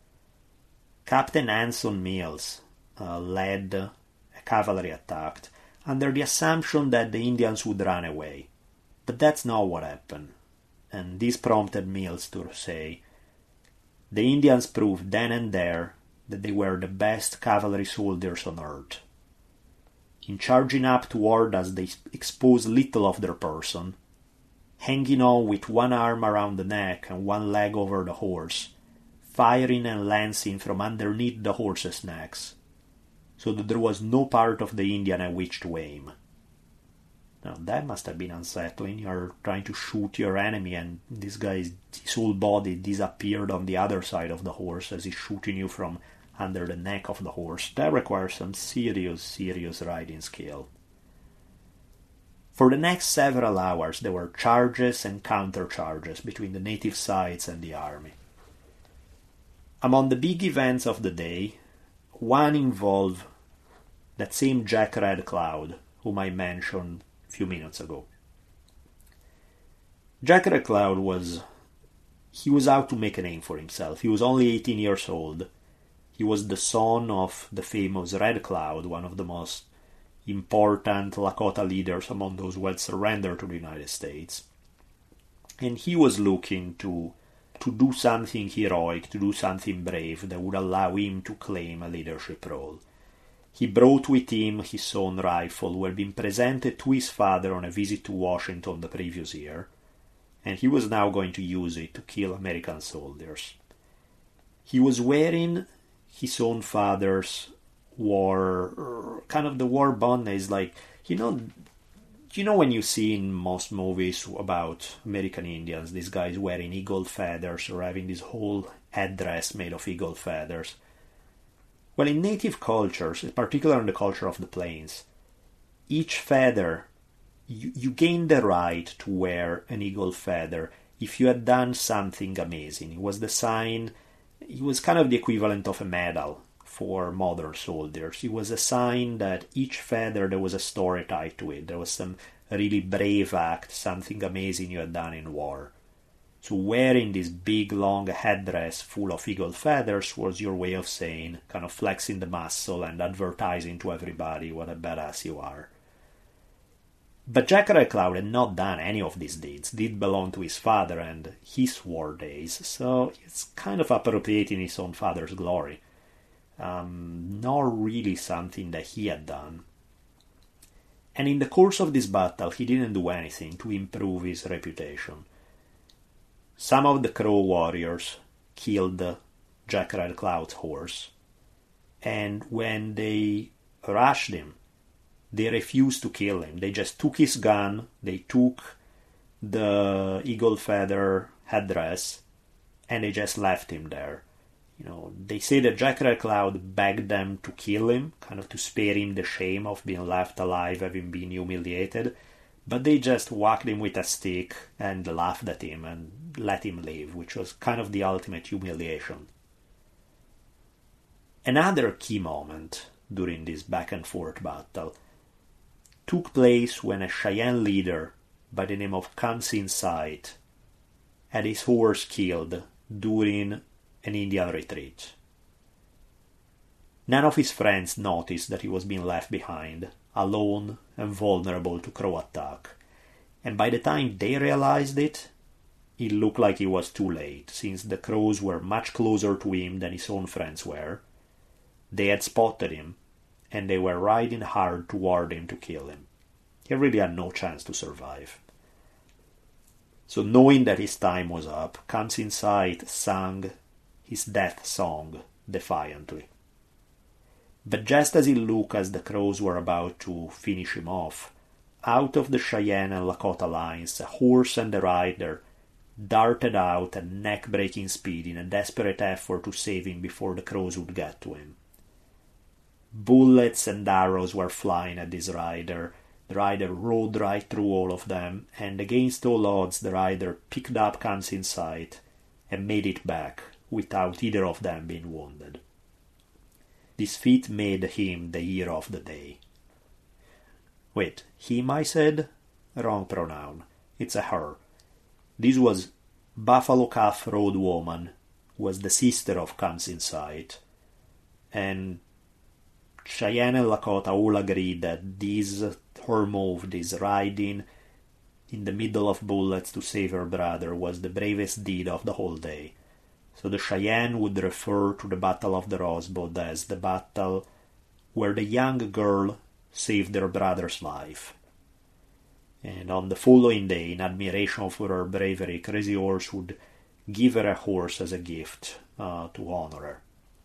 Captain Anson Mills uh, led a cavalry attack under the assumption that the Indians would run away. But that's not what happened, and this prompted Mills to say, "The Indians proved then and there that they were the best cavalry soldiers on earth. In charging up toward us, they exposed little of their person, hanging on with one arm around the neck and one leg over the horse, firing and lancing from underneath the horses' necks, so that there was no part of the Indian at which to aim." Now that must have been unsettling. You're trying to shoot your enemy and this guy's his whole body disappeared on the other side of the horse as he's shooting you from under the neck of the horse. That requires some serious, serious riding skill. For the next several hours there were charges and counter-charges between the native sides and the army. Among the big events of the day, one involved that same Jack Red Cloud, whom I mentioned a few minutes ago. Jack Red Cloud was, he was out to make a name for himself. He was only eighteen years old. He was the son of the famous Red Cloud, one of the most important Lakota leaders among those who had surrendered to the United States. And he was looking to to do something heroic, to do something brave that would allow him to claim a leadership role. He brought with him his own rifle, who had been presented to his father on a visit to Washington the previous year, and he was now going to use it to kill American soldiers. He was wearing his own father's war, kind of the war bonnet, is like, you know, you know when you see in most movies about American Indians, these guys wearing eagle feathers or having this whole headdress made of eagle feathers. Well, in native cultures, particularly in the culture of the plains, each feather, you, you gain the right to wear an eagle feather if you had done something amazing. It was the sign, it was kind of the equivalent of a medal for modern soldiers. It was a sign that each feather, there was a story tied to it. There was some really brave act, something amazing you had done in war. So wearing this big long headdress full of eagle feathers was your way of saying, kind of flexing the muscle and advertising to everybody what a badass you are. But Jack Red Cloud had not done any of these deeds, did belong to his father and his war days, so it's kind of appropriating his own father's glory. Um, not really something that he had done. And in the course of this battle, he didn't do anything to improve his reputation. Some of the Crow warriors killed Jack Red Cloud's horse, and when they rushed him, they refused to kill him. They just took his gun, they took the eagle feather headdress, and they just left him there. You know, they say that Jack Red Cloud begged them to kill him, kind of to spare him the shame of being left alive, having been humiliated, but they just whacked him with a stick and laughed at him and let him live, which was kind of the ultimate humiliation. Another key moment during this back and forth battle took place when a Cheyenne leader by the name of Kamsin Sight had his horse killed during an Indian retreat. None of his friends noticed that he was being left behind, alone and vulnerable to Crow attack, and by the time they realized it, it looked like it was too late, since the Crows were much closer to him than his own friends were. They had spotted him, and they were riding hard toward him to kill him. He really had no chance to survive. So knowing that his time was up, Kamsin Sight sang his death song defiantly. But just as it looked as the Crows were about to finish him off, out of the Cheyenne and Lakota lines, a horse and a rider darted out at neck-breaking speed in a desperate effort to save him before the Crows would get to him. Bullets and arrows were flying at this rider. The rider rode right through all of them, and against all odds the rider picked up Kamsin Sight and made it back without either of them being wounded. This feat made him the hero of the day. Wait, him I said? Wrong pronoun. It's a her. This was Buffalo Calf Road Woman, who was the sister of Kamsin Sight, and Cheyenne and Lakota all agreed that this, her move, this riding in the middle of bullets to save her brother, was the bravest deed of the whole day. So the Cheyenne would refer to the Battle of the Rosebud as the battle where the young girl saved her brother's life. And on the following day, in admiration for her bravery, Crazy Horse would give her a horse as a gift uh, to honor her.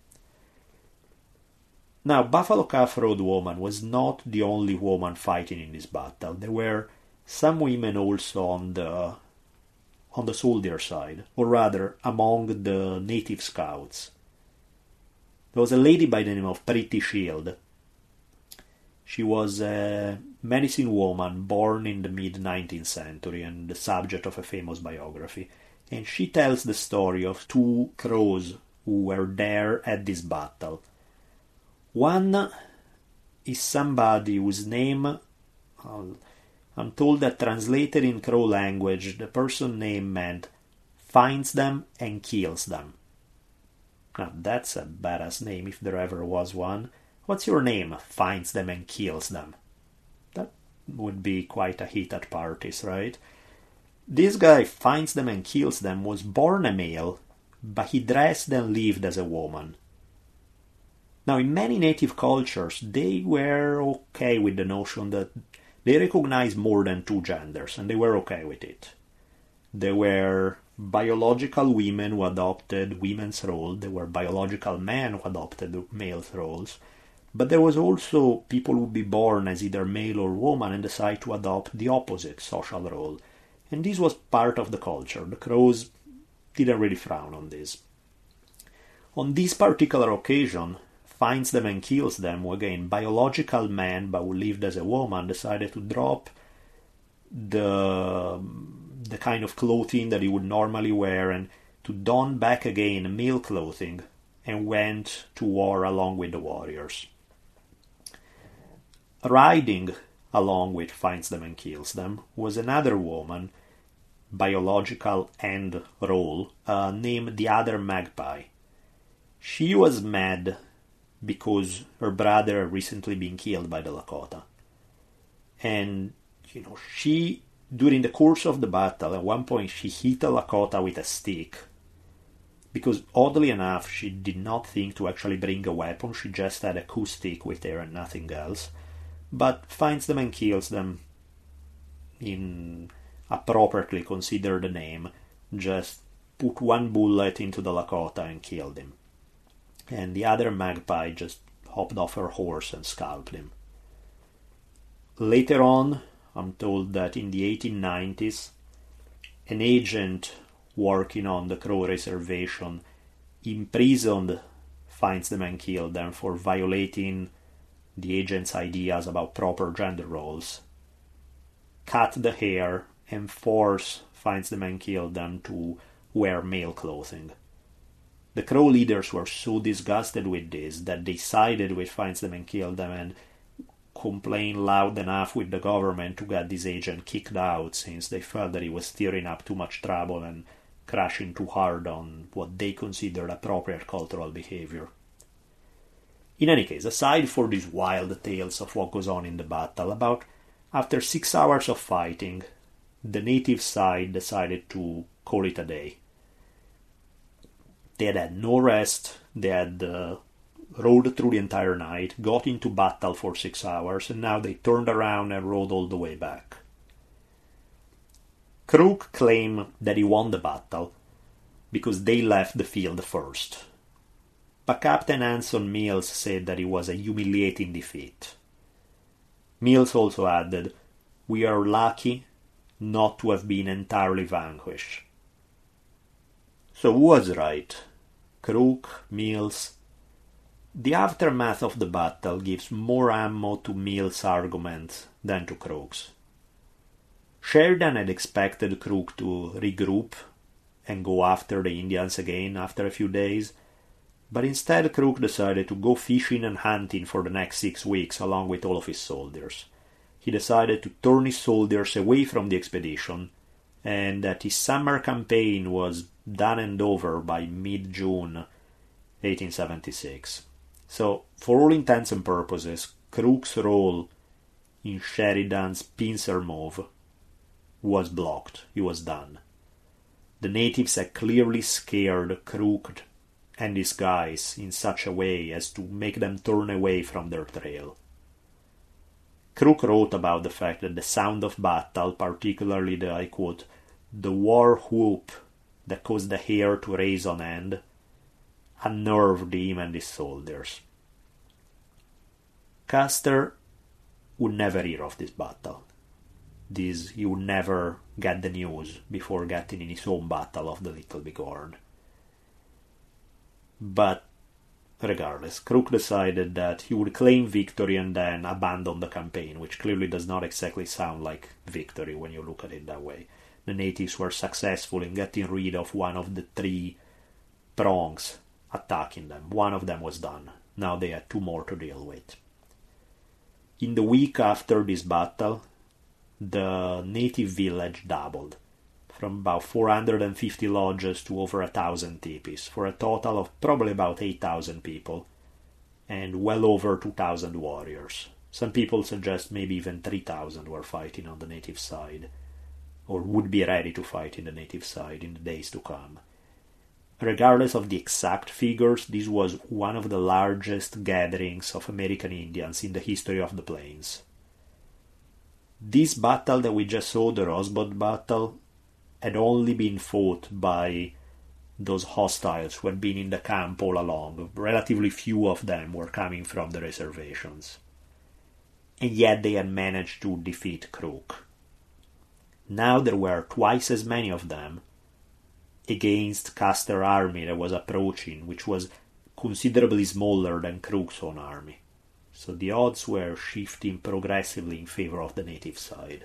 Now, Buffalo Calf Road Woman was not the only woman fighting in this battle. There were some women also on the on the soldier side, or rather, among the native scouts. There was a lady by the name of Pretty Shield. She was a medicine woman born in the mid-nineteenth century and the subject of a famous biography. And she tells the story of two crows who were there at this battle. One is somebody whose name, uh, I'm told that translated in Crow language, the person's name meant finds them and kills them. Now that's a badass name if there ever was one. What's your name? Finds them and kills them. That would be quite a hit at parties, right? This guy finds them and kills them was born a male, but he dressed and lived as a woman. Now, in many native cultures, they were okay with the notion that they recognized more than two genders, and they were okay with it. There were biological women who adopted women's roles, there were biological men who adopted male roles, but there was also people who would be born as either male or woman and decide to adopt the opposite social role. And this was part of the culture. The Crows didn't really frown on this. On this particular occasion, finds them and kills them, who again, biological men but who lived as a woman, decided to drop the, the kind of clothing that he would normally wear and to don back again male clothing and went to war along with the warriors. Riding along with finds them and kills them was another woman biological end role uh, named the Other Magpie. She was mad because her brother had recently been killed by the Lakota. And, you know, she, during the course of the battle, at one point she hit a Lakota with a stick. Because, oddly enough, she did not think to actually bring a weapon, she just had a coup stick with her and nothing else. But finds them and kills them in appropriately considered the name. Just put one bullet into the Lakota and killed him. And the Other Magpie just hopped off her horse and scalped him. Later on, I'm told that in the eighteen nineties, an agent working on the Crow Reservation imprisoned Finds them and killed them for violating the agent's ideas about proper gender roles, cut the hair, and force Finds them and killed them to wear male clothing. The Crow leaders were so disgusted with this that they sided with Finds them and killed them and complained loud enough with the government to get this agent kicked out, since they felt that he was stirring up too much trouble and crashing too hard on what they considered appropriate cultural behavior. In any case, aside for these wild tales of what goes on in the battle, about after six hours of fighting, the native side decided to call it a day. They had had no rest, they had uh, rode through the entire night, got into battle for six hours, and now they turned around and rode all the way back. Crook claimed that he won the battle because they left the field first. But Captain Anson Mills said that it was a humiliating defeat. Mills also added, "We are lucky not to have been entirely vanquished." So who was right? Crook, Mills? The aftermath of the battle gives more ammo to Mills' argument than to Crook's. Sheridan had expected Crook to regroup and go after the Indians again after a few days, but instead Crook decided to go fishing and hunting for the next six weeks along with all of his soldiers. He decided to turn his soldiers away from the expedition, and that his summer campaign was done and over by mid-June eighteen seventy-six. So, for all intents and purposes, Crook's role in Sheridan's pincer move was blocked. He was done. The natives had clearly scared Crook and his guys in such a way as to make them turn away from their trail. Crook wrote about the fact that the sound of battle, particularly the, I quote, the war whoop that caused the hair to raise on end, unnerved him and his soldiers. Custer would never hear of this battle. This, he would never get the news before getting in his own battle of the Little Bighorn. But regardless, Crook decided that he would claim victory and then abandon the campaign, which clearly does not exactly sound like victory when you look at it that way. The natives were successful in getting rid of one of the three prongs attacking them. One of them was done. Now they had two more to deal with. In the week after this battle, the native village doubled, from about four hundred fifty lodges to over a thousand teepees, for a total of probably about eight thousand people, and well over two thousand warriors. Some people suggest maybe even three thousand were fighting on the native side, or would be ready to fight in the native side in the days to come. Regardless of the exact figures, this was one of the largest gatherings of American Indians in the history of the plains. This battle that we just saw, the Rosebud Battle, had only been fought by those hostiles who had been in the camp all along. Relatively few of them were coming from the reservations. And yet they had managed to defeat Crook. Now there were twice as many of them against Custer's army that was approaching, which was considerably smaller than Crook's own army. So the odds were shifting progressively in favor of the native side.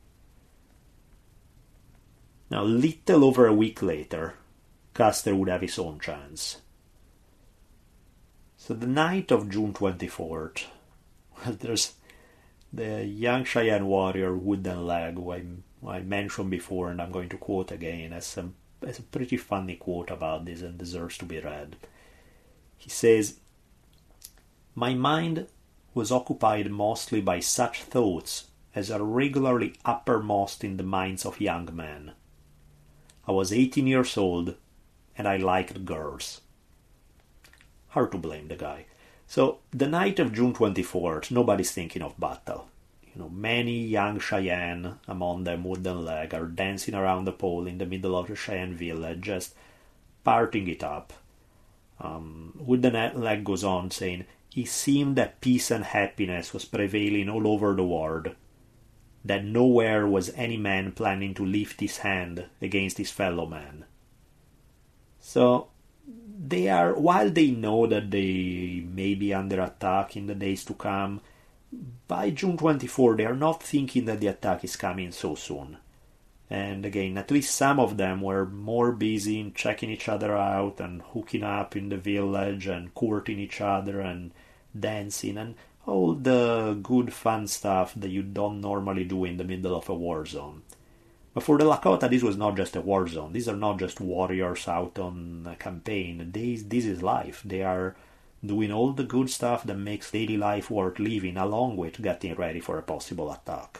Now, little over a week later, Custer would have his own chance. So the night of June twenty-fourth, there's the young Cheyenne warrior Wooden Leg, who I'm I mentioned before, and I'm going to quote again, as a, as a pretty funny quote about this and deserves to be read. He says, "My mind was occupied mostly by such thoughts as are regularly uppermost in the minds of young men. I was eighteen years old, and I liked girls." Hard to blame the guy. So, the night of June twenty-fourth, nobody's thinking of battle. You know, many young Cheyenne, among them Wooden Leg, are dancing around the pole in the middle of the Cheyenne village, just partying it up. Um, Wooden Leg goes on saying, "It seemed that peace and happiness was prevailing all over the world, that nowhere was any man planning to lift his hand against his fellow man." So, they are, while they know that they may be under attack in the days to come, by June twenty-fourth they are not thinking that the attack is coming so soon. And again, at least some of them were more busy in checking each other out and hooking up in the village and courting each other and dancing and all the good fun stuff that you don't normally do in the middle of a war zone. But for the Lakota, this was not just a war zone. These are not just warriors out on a campaign. This, this is life. They are doing all the good stuff that makes daily life worth living, along with getting ready for a possible attack.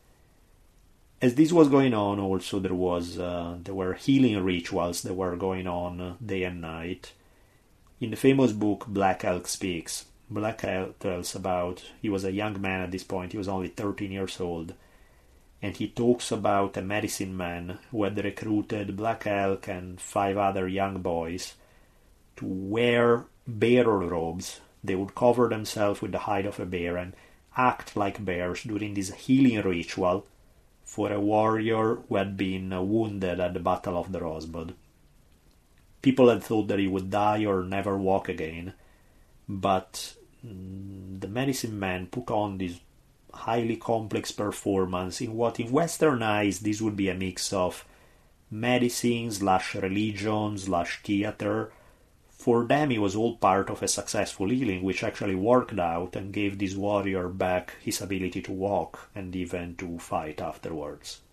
As this was going on, also there was uh, there were healing rituals that were going on day and night. In the famous book Black Elk Speaks, Black Elk tells about, he was a young man at this point, he was only thirteen years old, and he talks about a medicine man who had recruited Black Elk and five other young boys to wear bear robes. They would cover themselves with the hide of a bear and act like bears during this healing ritual for a warrior who had been wounded at the Battle of the Rosebud. People had thought that he would die or never walk again, but the medicine man put on this highly complex performance in what in Western eyes this would be a mix of medicine slash religion slash theater. For them it was all part of a successful healing which actually worked out and gave this warrior back his ability to walk and even to fight afterwards.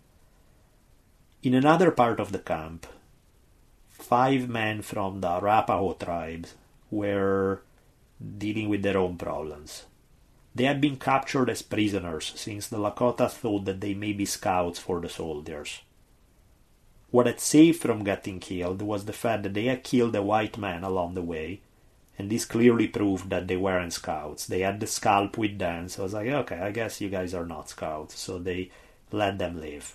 In another part of the camp, five men from the Arapaho tribe were dealing with their own problems. They had been captured as prisoners since the Lakota thought that they may be scouts for the soldiers. What had saved from getting killed was the fact that they had killed a white man along the way, and this clearly proved that they weren't scouts. They had the scalp with them, so I was like, okay, I guess you guys are not scouts, so they let them live.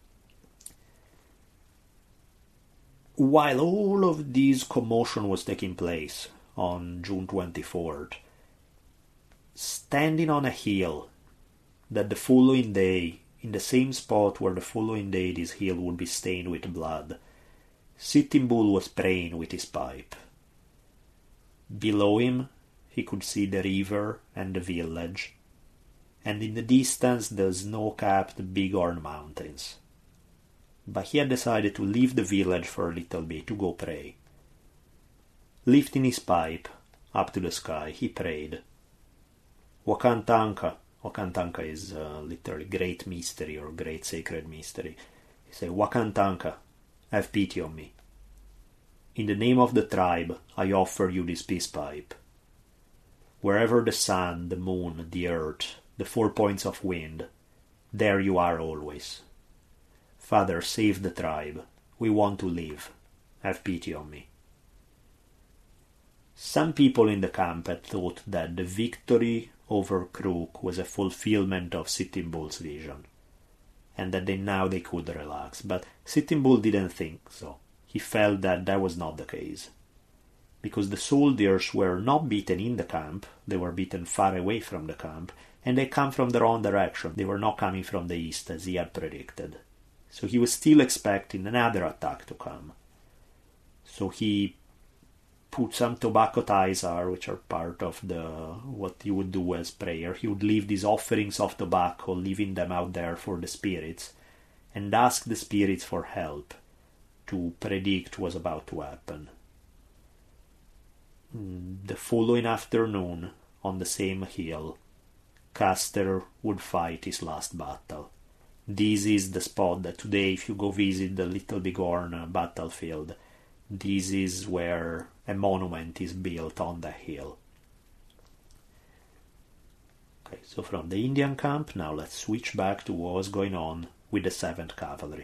While all of this commotion was taking place on June twenty-fourth, standing on a hill that the following day, in the same spot where the following day this hill would be stained with blood, Sitting Bull was praying with his pipe. Below him he could see the river and the village, and in the distance the snow-capped Bighorn Mountains. But he had decided to leave the village for a little bit to go pray. Lifting his pipe up to the sky, he prayed, Wakantanka. Wakantanka is uh, literally great mystery or great sacred mystery. He said, Wakantanka, have pity on me. In the name of the tribe, I offer you this peace pipe. Wherever the sun, the moon, the earth, the four points of wind, there you are always. Father, save the tribe. We want to live. Have pity on me. Some people in the camp had thought that the victory over Crook was a fulfillment of Sitting Bull's vision, and that they, now they could relax. But Sitting Bull didn't think so. He felt that that was not the case. Because the soldiers were not beaten in the camp, they were beaten far away from the camp, and they come from the wrong direction. They were not coming from the east as he had predicted. So he was still expecting another attack to come. So he put some tobacco taisar, which are part of the what he would do as prayer. He would leave these offerings of tobacco, leaving them out there for the spirits, and ask the spirits for help to predict what was about to happen. The following afternoon, on the same hill, Custer would fight his last battle. This is the spot that today, if you go visit the Little Bighorn battlefield, this is where a monument is built on the hill. Okay, so from the Indian camp, now let's switch back to what was going on with the seventh Cavalry.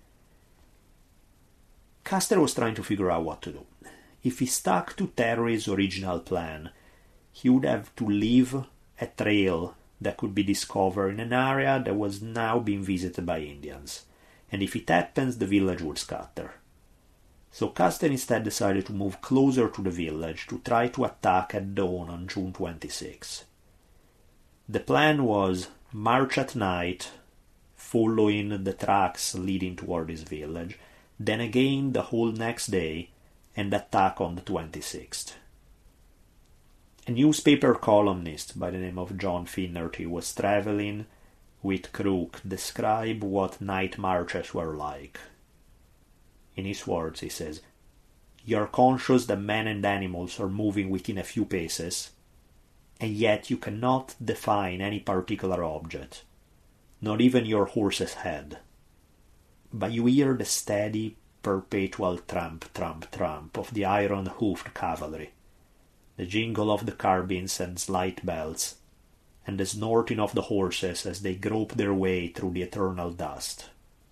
Custer was trying to figure out what to do. If he stuck to Terry's original plan, he would have to leave a trail that could be discovered in an area that was now being visited by Indians, and if it happens, the village would scatter. So Custer instead decided to move closer to the village to try to attack at dawn on June twenty-sixth. The plan was march at night, following the tracks leading toward this village, then again the whole next day, and attack on the twenty-sixth. A newspaper columnist by the name of John Finnerty was traveling with Crook describe what night marches were like. In his words, he says, "You're conscious that men and animals are moving within a few paces, and yet you cannot define any particular object, not even your horse's head. But you hear the steady, perpetual tramp, tramp, tramp of the iron-hoofed cavalry, the jingle of the carbines and slight bells, and the snorting of the horses as they grope their way through the eternal dust."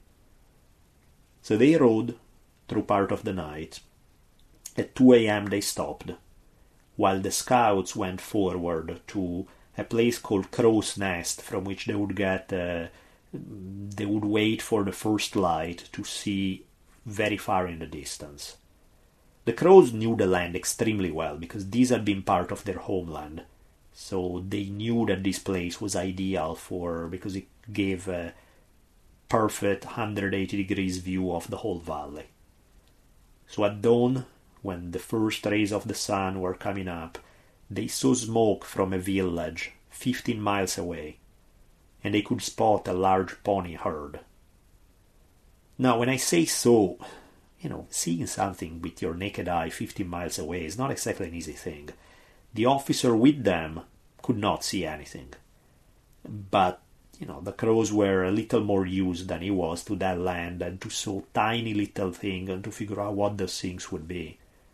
So they rode through part of the night. At two a.m. they stopped, while the scouts went forward to a place called Crow's Nest, from which they would get, uh, they would wait for the first light to see very far in the distance. The Crows knew the land extremely well, because these had been part of their homeland, so they knew that this place was ideal for, because it gave a perfect one hundred eighty degrees view of the whole valley. So at dawn, when the first rays of the sun were coming up, they saw smoke from a village fifteen miles away, and they could spot a large pony herd. Now, when I say so, you know, seeing something with your naked eye fifteen miles away is not exactly an easy thing. The officer with them could not see anything. But, you know, the Crows were a little more used than he was to that land and to so tiny little thing and to figure out what those things would be.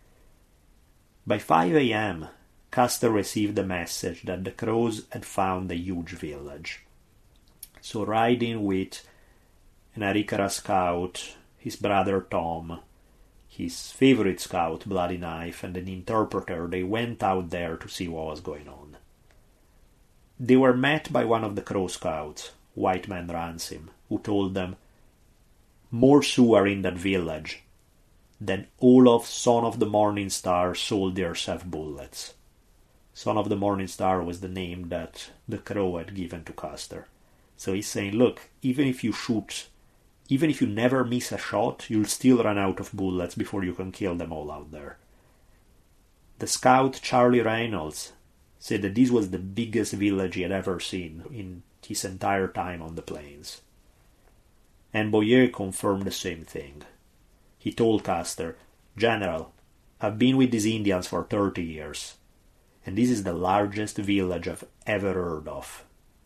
By five a.m., Custer received a message that the Crows had found a huge village. So riding with an Arikara scout, his brother Tom, his favorite scout Bloody Knife, and an interpreter, they went out there to see what was going on. They were met by one of the Crow scouts, White Man Ransom, who told them, "More Sioux are in that village than all of Son of the Morning Star soldiers have bullets." Son of the Morning Star was the name that the Crow had given to Custer. So he's saying, look, even if you shoot, even if you never miss a shot, you'll still run out of bullets before you can kill them all out there. The scout Charlie Reynolds said that this was the biggest village he had ever seen in his entire time on the plains. And Boyer confirmed the same thing. He told Custer, "General, I've been with these Indians for thirty years, and this is the largest village I've ever heard of."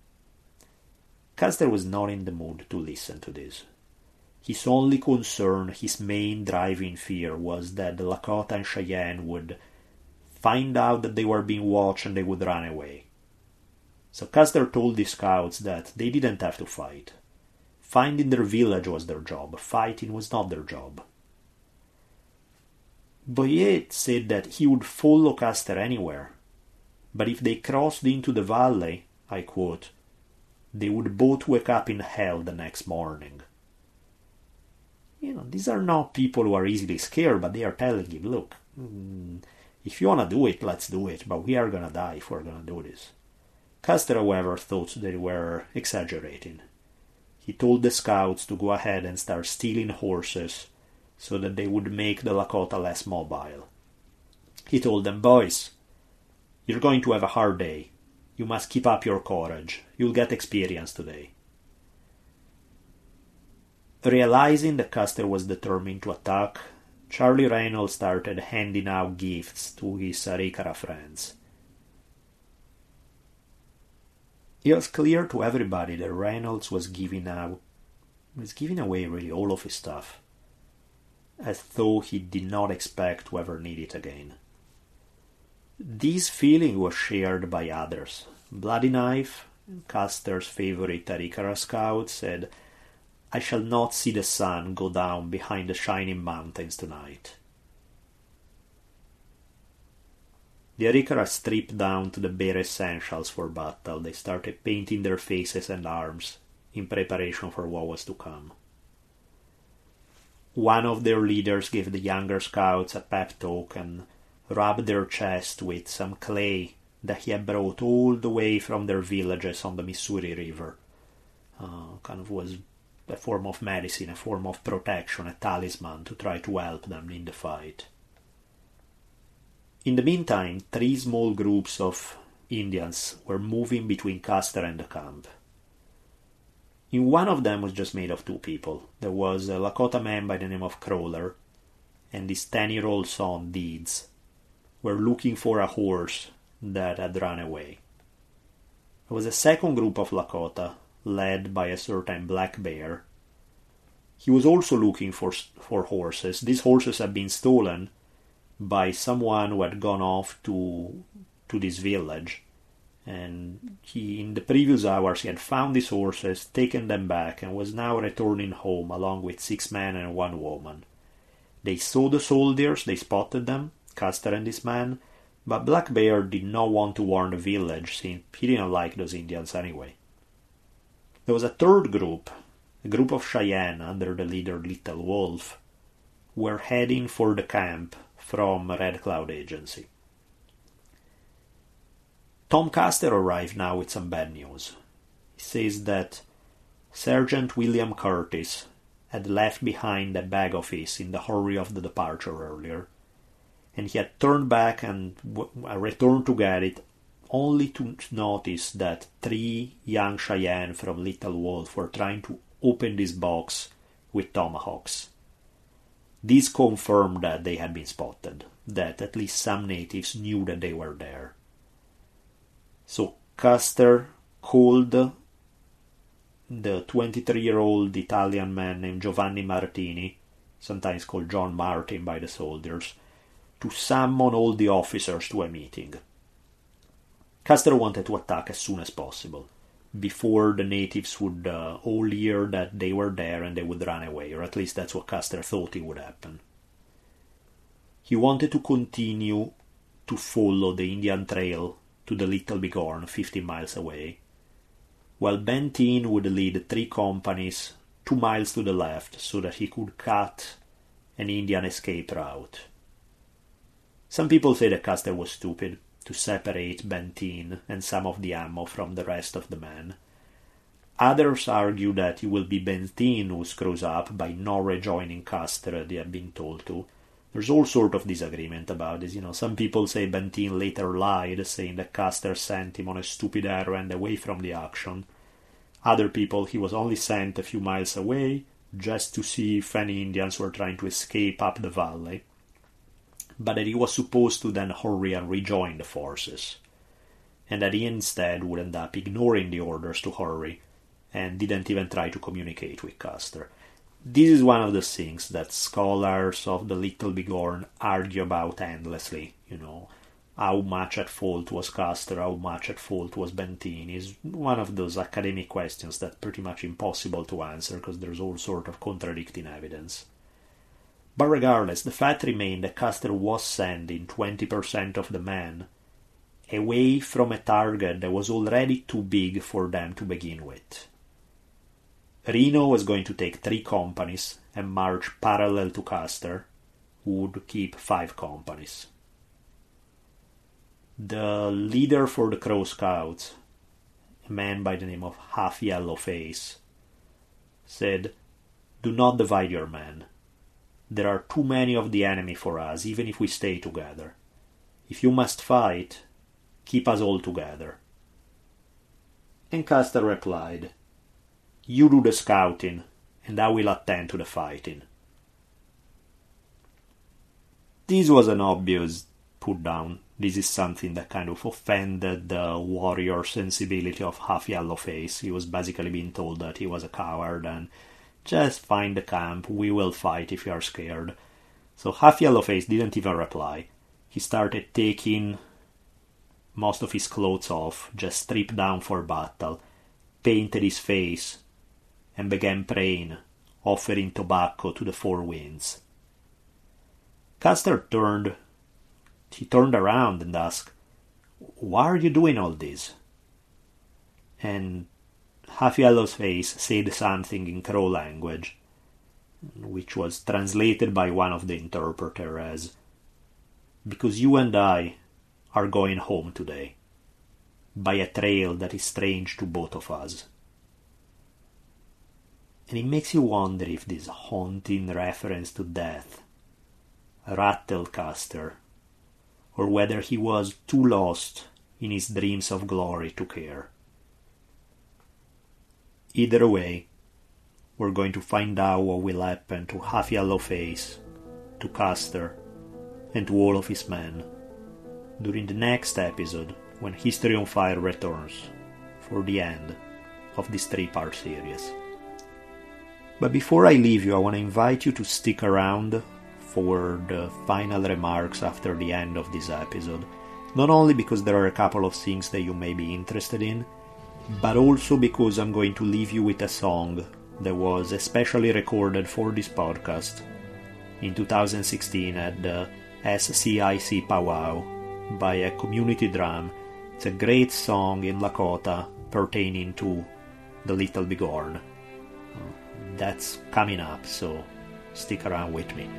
Custer was not in the mood to listen to this. His only concern, his main driving fear, was that the Lakota and Cheyenne would find out that they were being watched and they would run away. So Custer told the scouts that they didn't have to fight. Finding their village was their job. Fighting was not their job. Boyer said that he would follow Custer anywhere, but if they crossed into the valley, I quote, "they would both wake up in hell the next morning." You know, these are not people who are easily scared, but they are telling him, look, mm, if you want to do it, let's do it, but we are going to die if we're going to do this. Custer, however, thought they were exaggerating. He told the scouts to go ahead and start stealing horses so that they would make the Lakota less mobile. He told them, "Boys, you're going to have a hard day. You must keep up your courage. You'll get experience today." Realizing that Custer was determined to attack, Charlie Reynolds started handing out gifts to his Arikara friends. It was clear to everybody that Reynolds was giving out He was giving away really all of his stuff, as though he did not expect to ever need it again. This feeling was shared by others. Bloody Knife, Custer's favorite Arikara scout, said, "I shall not see the sun go down behind the shining mountains tonight." The Arikara stripped down to the bare essentials for battle. They started painting their faces and arms in preparation for what was to come. One of their leaders gave the younger scouts a pep talk and rubbed their chest with some clay that he had brought all the way from their villages on the Missouri River. Uh, kind of was a form of medicine, a form of protection, a talisman to try to help them in the fight. In the meantime, three small groups of Indians were moving between Custer and the camp. In one of them was just made of two people. There was a Lakota man by the name of Crawler, and his ten-year-old son, Deeds, were looking for a horse that had run away. There was a second group of Lakota, led by a certain Black Bear. He was also looking for for horses. These horses had been stolen by someone who had gone off to to this village, and he, in the previous hours, he had found these horses, taken them back, and was now returning home along with six men and one woman. They saw the soldiers, they spotted them, Custer and this man, but Black Bear did not want to warn the village, since he didn't like those Indians anyway. There was a third group, a group of Cheyenne under the leader Little Wolf, who were heading for the camp from Red Cloud Agency. Tom Custer arrived now with some bad news. He says that Sergeant William Curtis had left behind a bag of his in the hurry of the departure earlier, and he had turned back and w- returned to get it, only to notice that three young Cheyenne from Little Wolf were trying to open this box with tomahawks. This confirmed that they had been spotted, that at least some natives knew that they were there. So Custer called the twenty-three-year-old Italian man named Giovanni Martini, sometimes called John Martin by the soldiers, to summon all the officers to a meeting. Custer wanted to attack as soon as possible, before the natives would uh, all hear that they were there and they would run away, or at least that's what Custer thought it would happen. He wanted to continue to follow the Indian Trail to the Little Bighorn, fifty miles away, while Benteen would lead three companies two miles to the left so that he could cut an Indian escape route. Some people say that Custer was stupid to separate Benteen and some of the ammo from the rest of the men. Others argue that it will be Benteen who screws up by not rejoining Custer as they have been told to. There's all sort of disagreement about this. You know, some people say Benteen later lied, saying that Custer sent him on a stupid errand away from the action. Other people, he was only sent a few miles away just to see if any Indians were trying to escape up the valley, but that he was supposed to then hurry and rejoin the forces, and that he instead would end up ignoring the orders to hurry and didn't even try to communicate with Custer. This is one of the things that scholars of the Little Bighorn argue about endlessly. You know, how much at fault was Custer, how much at fault was Benteen, is one of those academic questions that's pretty much impossible to answer because there's all sort of contradicting evidence. But regardless, the fact remained that Custer was sending twenty percent of the men away from a target that was already too big for them to begin with. Reno was going to take three companies and march parallel to Custer, who would keep five companies. The leader for the Crow Scouts, a man by the name of Half Yellow Face, said, "Do not divide your men. There are too many of the enemy for us, even if we stay together. If you must fight, keep us all together." And Custer replied, "You do the scouting, and I will attend to the fighting." This was an obvious put down. This is something that kind of offended the warrior sensibility of Half Yellow Face. He was basically being told that he was a coward and Just find the camp, we will fight if you are scared. So Half Yellowface didn't even reply. He started taking most of his clothes off, just stripped down for battle, painted his face, and began praying, offering tobacco to the four winds. Custer turned, he turned around and asked, "Why are you doing all this?" And Half Yellowface said something in Crow language, which was translated by one of the interpreters as, "Because you and I are going home today, by a trail that is strange to both of us." And it makes you wonder if this haunting reference to death rattled Custer, or whether he was too lost in his dreams of glory to care. Either way, we're going to find out what will happen to Half Yellowface, to Custer, and to all of his men during the next episode when History on Fire returns for the end of this three-part series. But before I leave you, I want to invite you to stick around for the final remarks after the end of this episode, not only because there are a couple of things that you may be interested in, but also because I'm going to leave you with a song that was especially recorded for this podcast in two thousand sixteen at the S C I C Powwow by a community drum. It's a great song in Lakota pertaining to the Little Bighorn. That's coming up, so stick around with me.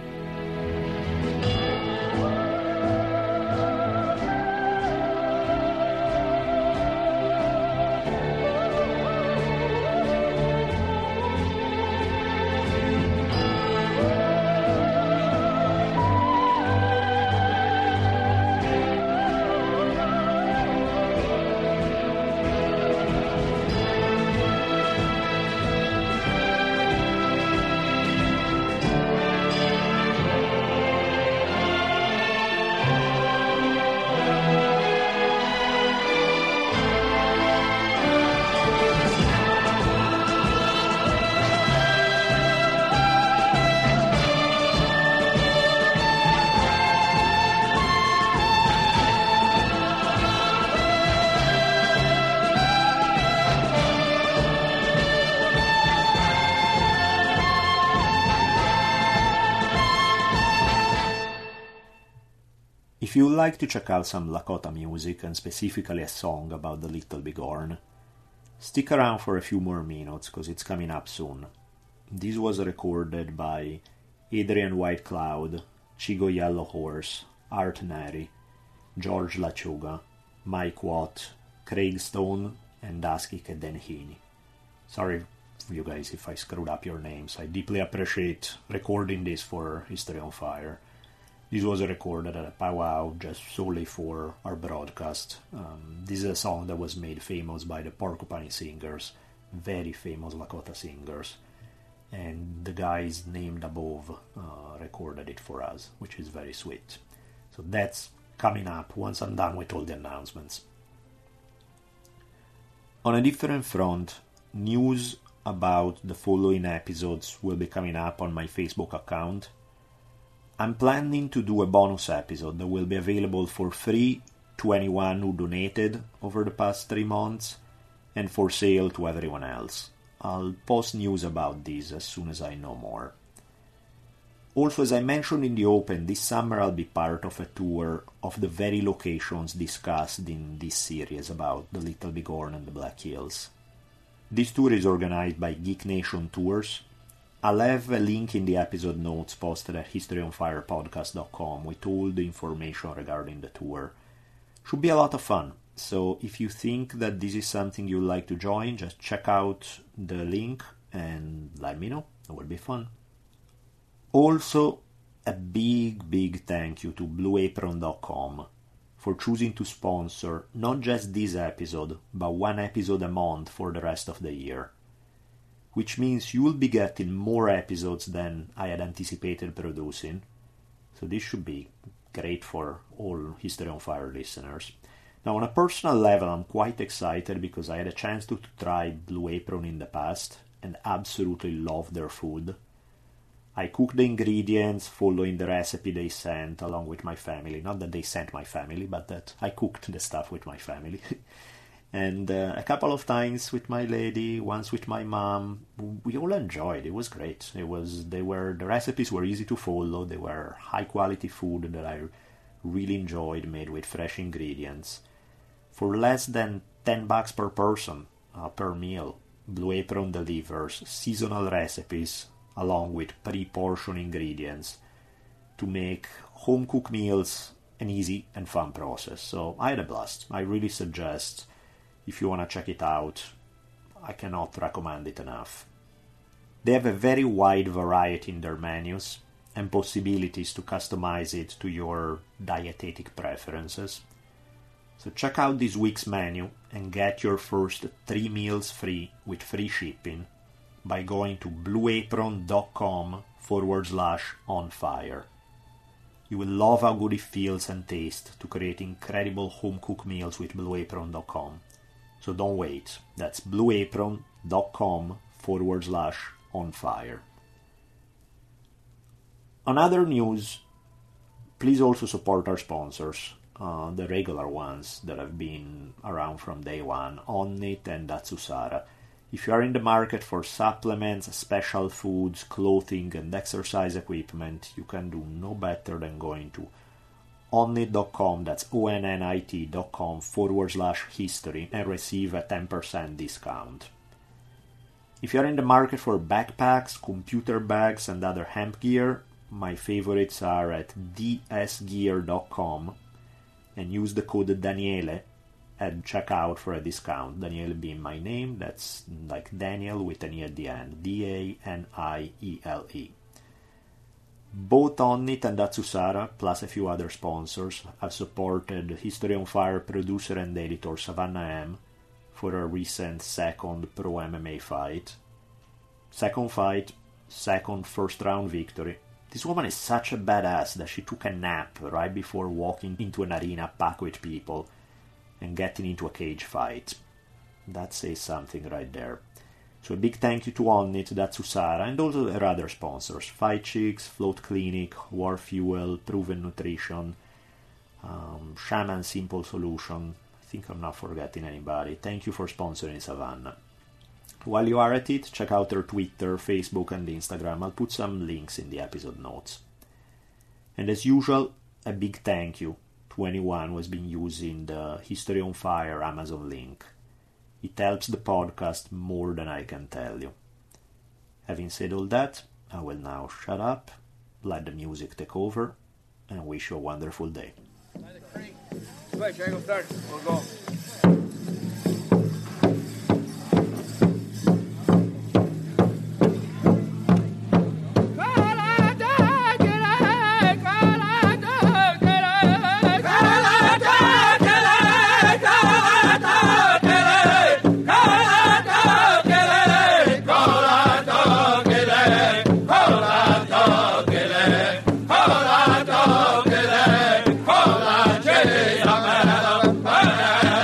If you would like to check out some Lakota music, and specifically a song about the Little Bighorn, stick around for a few more minutes, because it's coming up soon. This was recorded by Adrian White Cloud, Chigo Yellow Horse, Art Neri, George Lachuga, Mike Watt, Craig Stone, and Dusky Kedenhini. Sorry you guys if I screwed up your names. I deeply appreciate recording this for History on Fire. This was recorded at a powwow just solely for our broadcast. Um, this is a song that was made famous by the Porcupine Singers, very famous Lakota singers, and the guys named above uh, recorded it for us, which is very sweet. So that's coming up once I'm done with all the announcements. On a different front, news about the following episodes will be coming up on my Facebook account. I'm planning to do a bonus episode that will be available for free to anyone who donated over the past three months and for sale to everyone else. I'll post news about this as soon as I know more. Also, as I mentioned in the open, this summer I'll be part of a tour of the very locations discussed in this series about the Little Bighorn and the Black Hills. This tour is organized by Geek Nation Tours. I'll have a link in the episode notes posted at history on fire podcast dot com with all the information regarding the tour. Should be a lot of fun, so if you think that this is something you'd like to join, just check out the link and let me know. It will be fun. Also, a big, big thank you to blue apron dot com for choosing to sponsor not just this episode, but one episode a month for the rest of the year. Which means you will be getting more episodes than I had anticipated producing. So this should be great for all History on Fire listeners. Now, on a personal level, I'm quite excited because I had a chance to, to try Blue Apron in the past, and absolutely love their food. I cook the ingredients following the recipe they sent along with my family. Not that they sent my family, but that I cooked the stuff with my family. And uh, a couple of times with my lady, once with my mom. We all enjoyed. It was great. It was they were the recipes were easy to follow. They were high quality food that I really enjoyed, made with fresh ingredients. For less than ten bucks per person uh, per meal, Blue Apron delivers seasonal recipes along with pre-portioned ingredients to make home-cooked meals an easy and fun process. So I had a blast. I really suggest, if you want to check it out, I cannot recommend it enough. They have a very wide variety in their menus and possibilities to customize it to your dietetic preferences. So check out this week's menu and get your first three meals free with free shipping by going to blueapron.com forward slash on fire. You will love how good it feels and tastes to create incredible home-cooked meals with blueapron dot com. So don't wait. That's blueapron.com forward slash on fire. On other news, please also support our sponsors, uh, the regular ones that have been around from day one, Onnit and Datsusara. If you are in the market for supplements, special foods, clothing, and exercise equipment, you can do no better than going to onnit dot com, that's O N N I T dot com forward slash history, and receive a ten percent discount. If you are in the market for backpacks, computer bags, and other hemp gear, my favorites are at d s gear dot com, and use the code Daniele at checkout for a discount. Daniele being my name, that's like Daniel with an E at the end, D A N I E L E. Both Onnit and Datsusara, plus a few other sponsors, have supported History on Fire producer and editor Savannah M for her recent second pro M M A fight. Second fight, second first round victory. This woman is such a badass that she took a nap right before walking into an arena packed with people and getting into a cage fight. That says something right there. So a big thank you to Onnit, Datsusara, and also their other sponsors, Fight Chicks, Float Clinic, War Fuel, Proven Nutrition, um, Shaman Simple Solution. I think I'm not forgetting anybody. Thank you for sponsoring Savannah. While you are at it, check out their Twitter, Facebook, and Instagram. I'll put some links in the episode notes. And as usual, a big thank you to anyone who has been using the History on Fire Amazon link. It helps the podcast more than I can tell you. Having said all that, I will now shut up, let the music take over, and wish you a wonderful day. Switch, I go start. We'll go. Hey,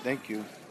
Thank you.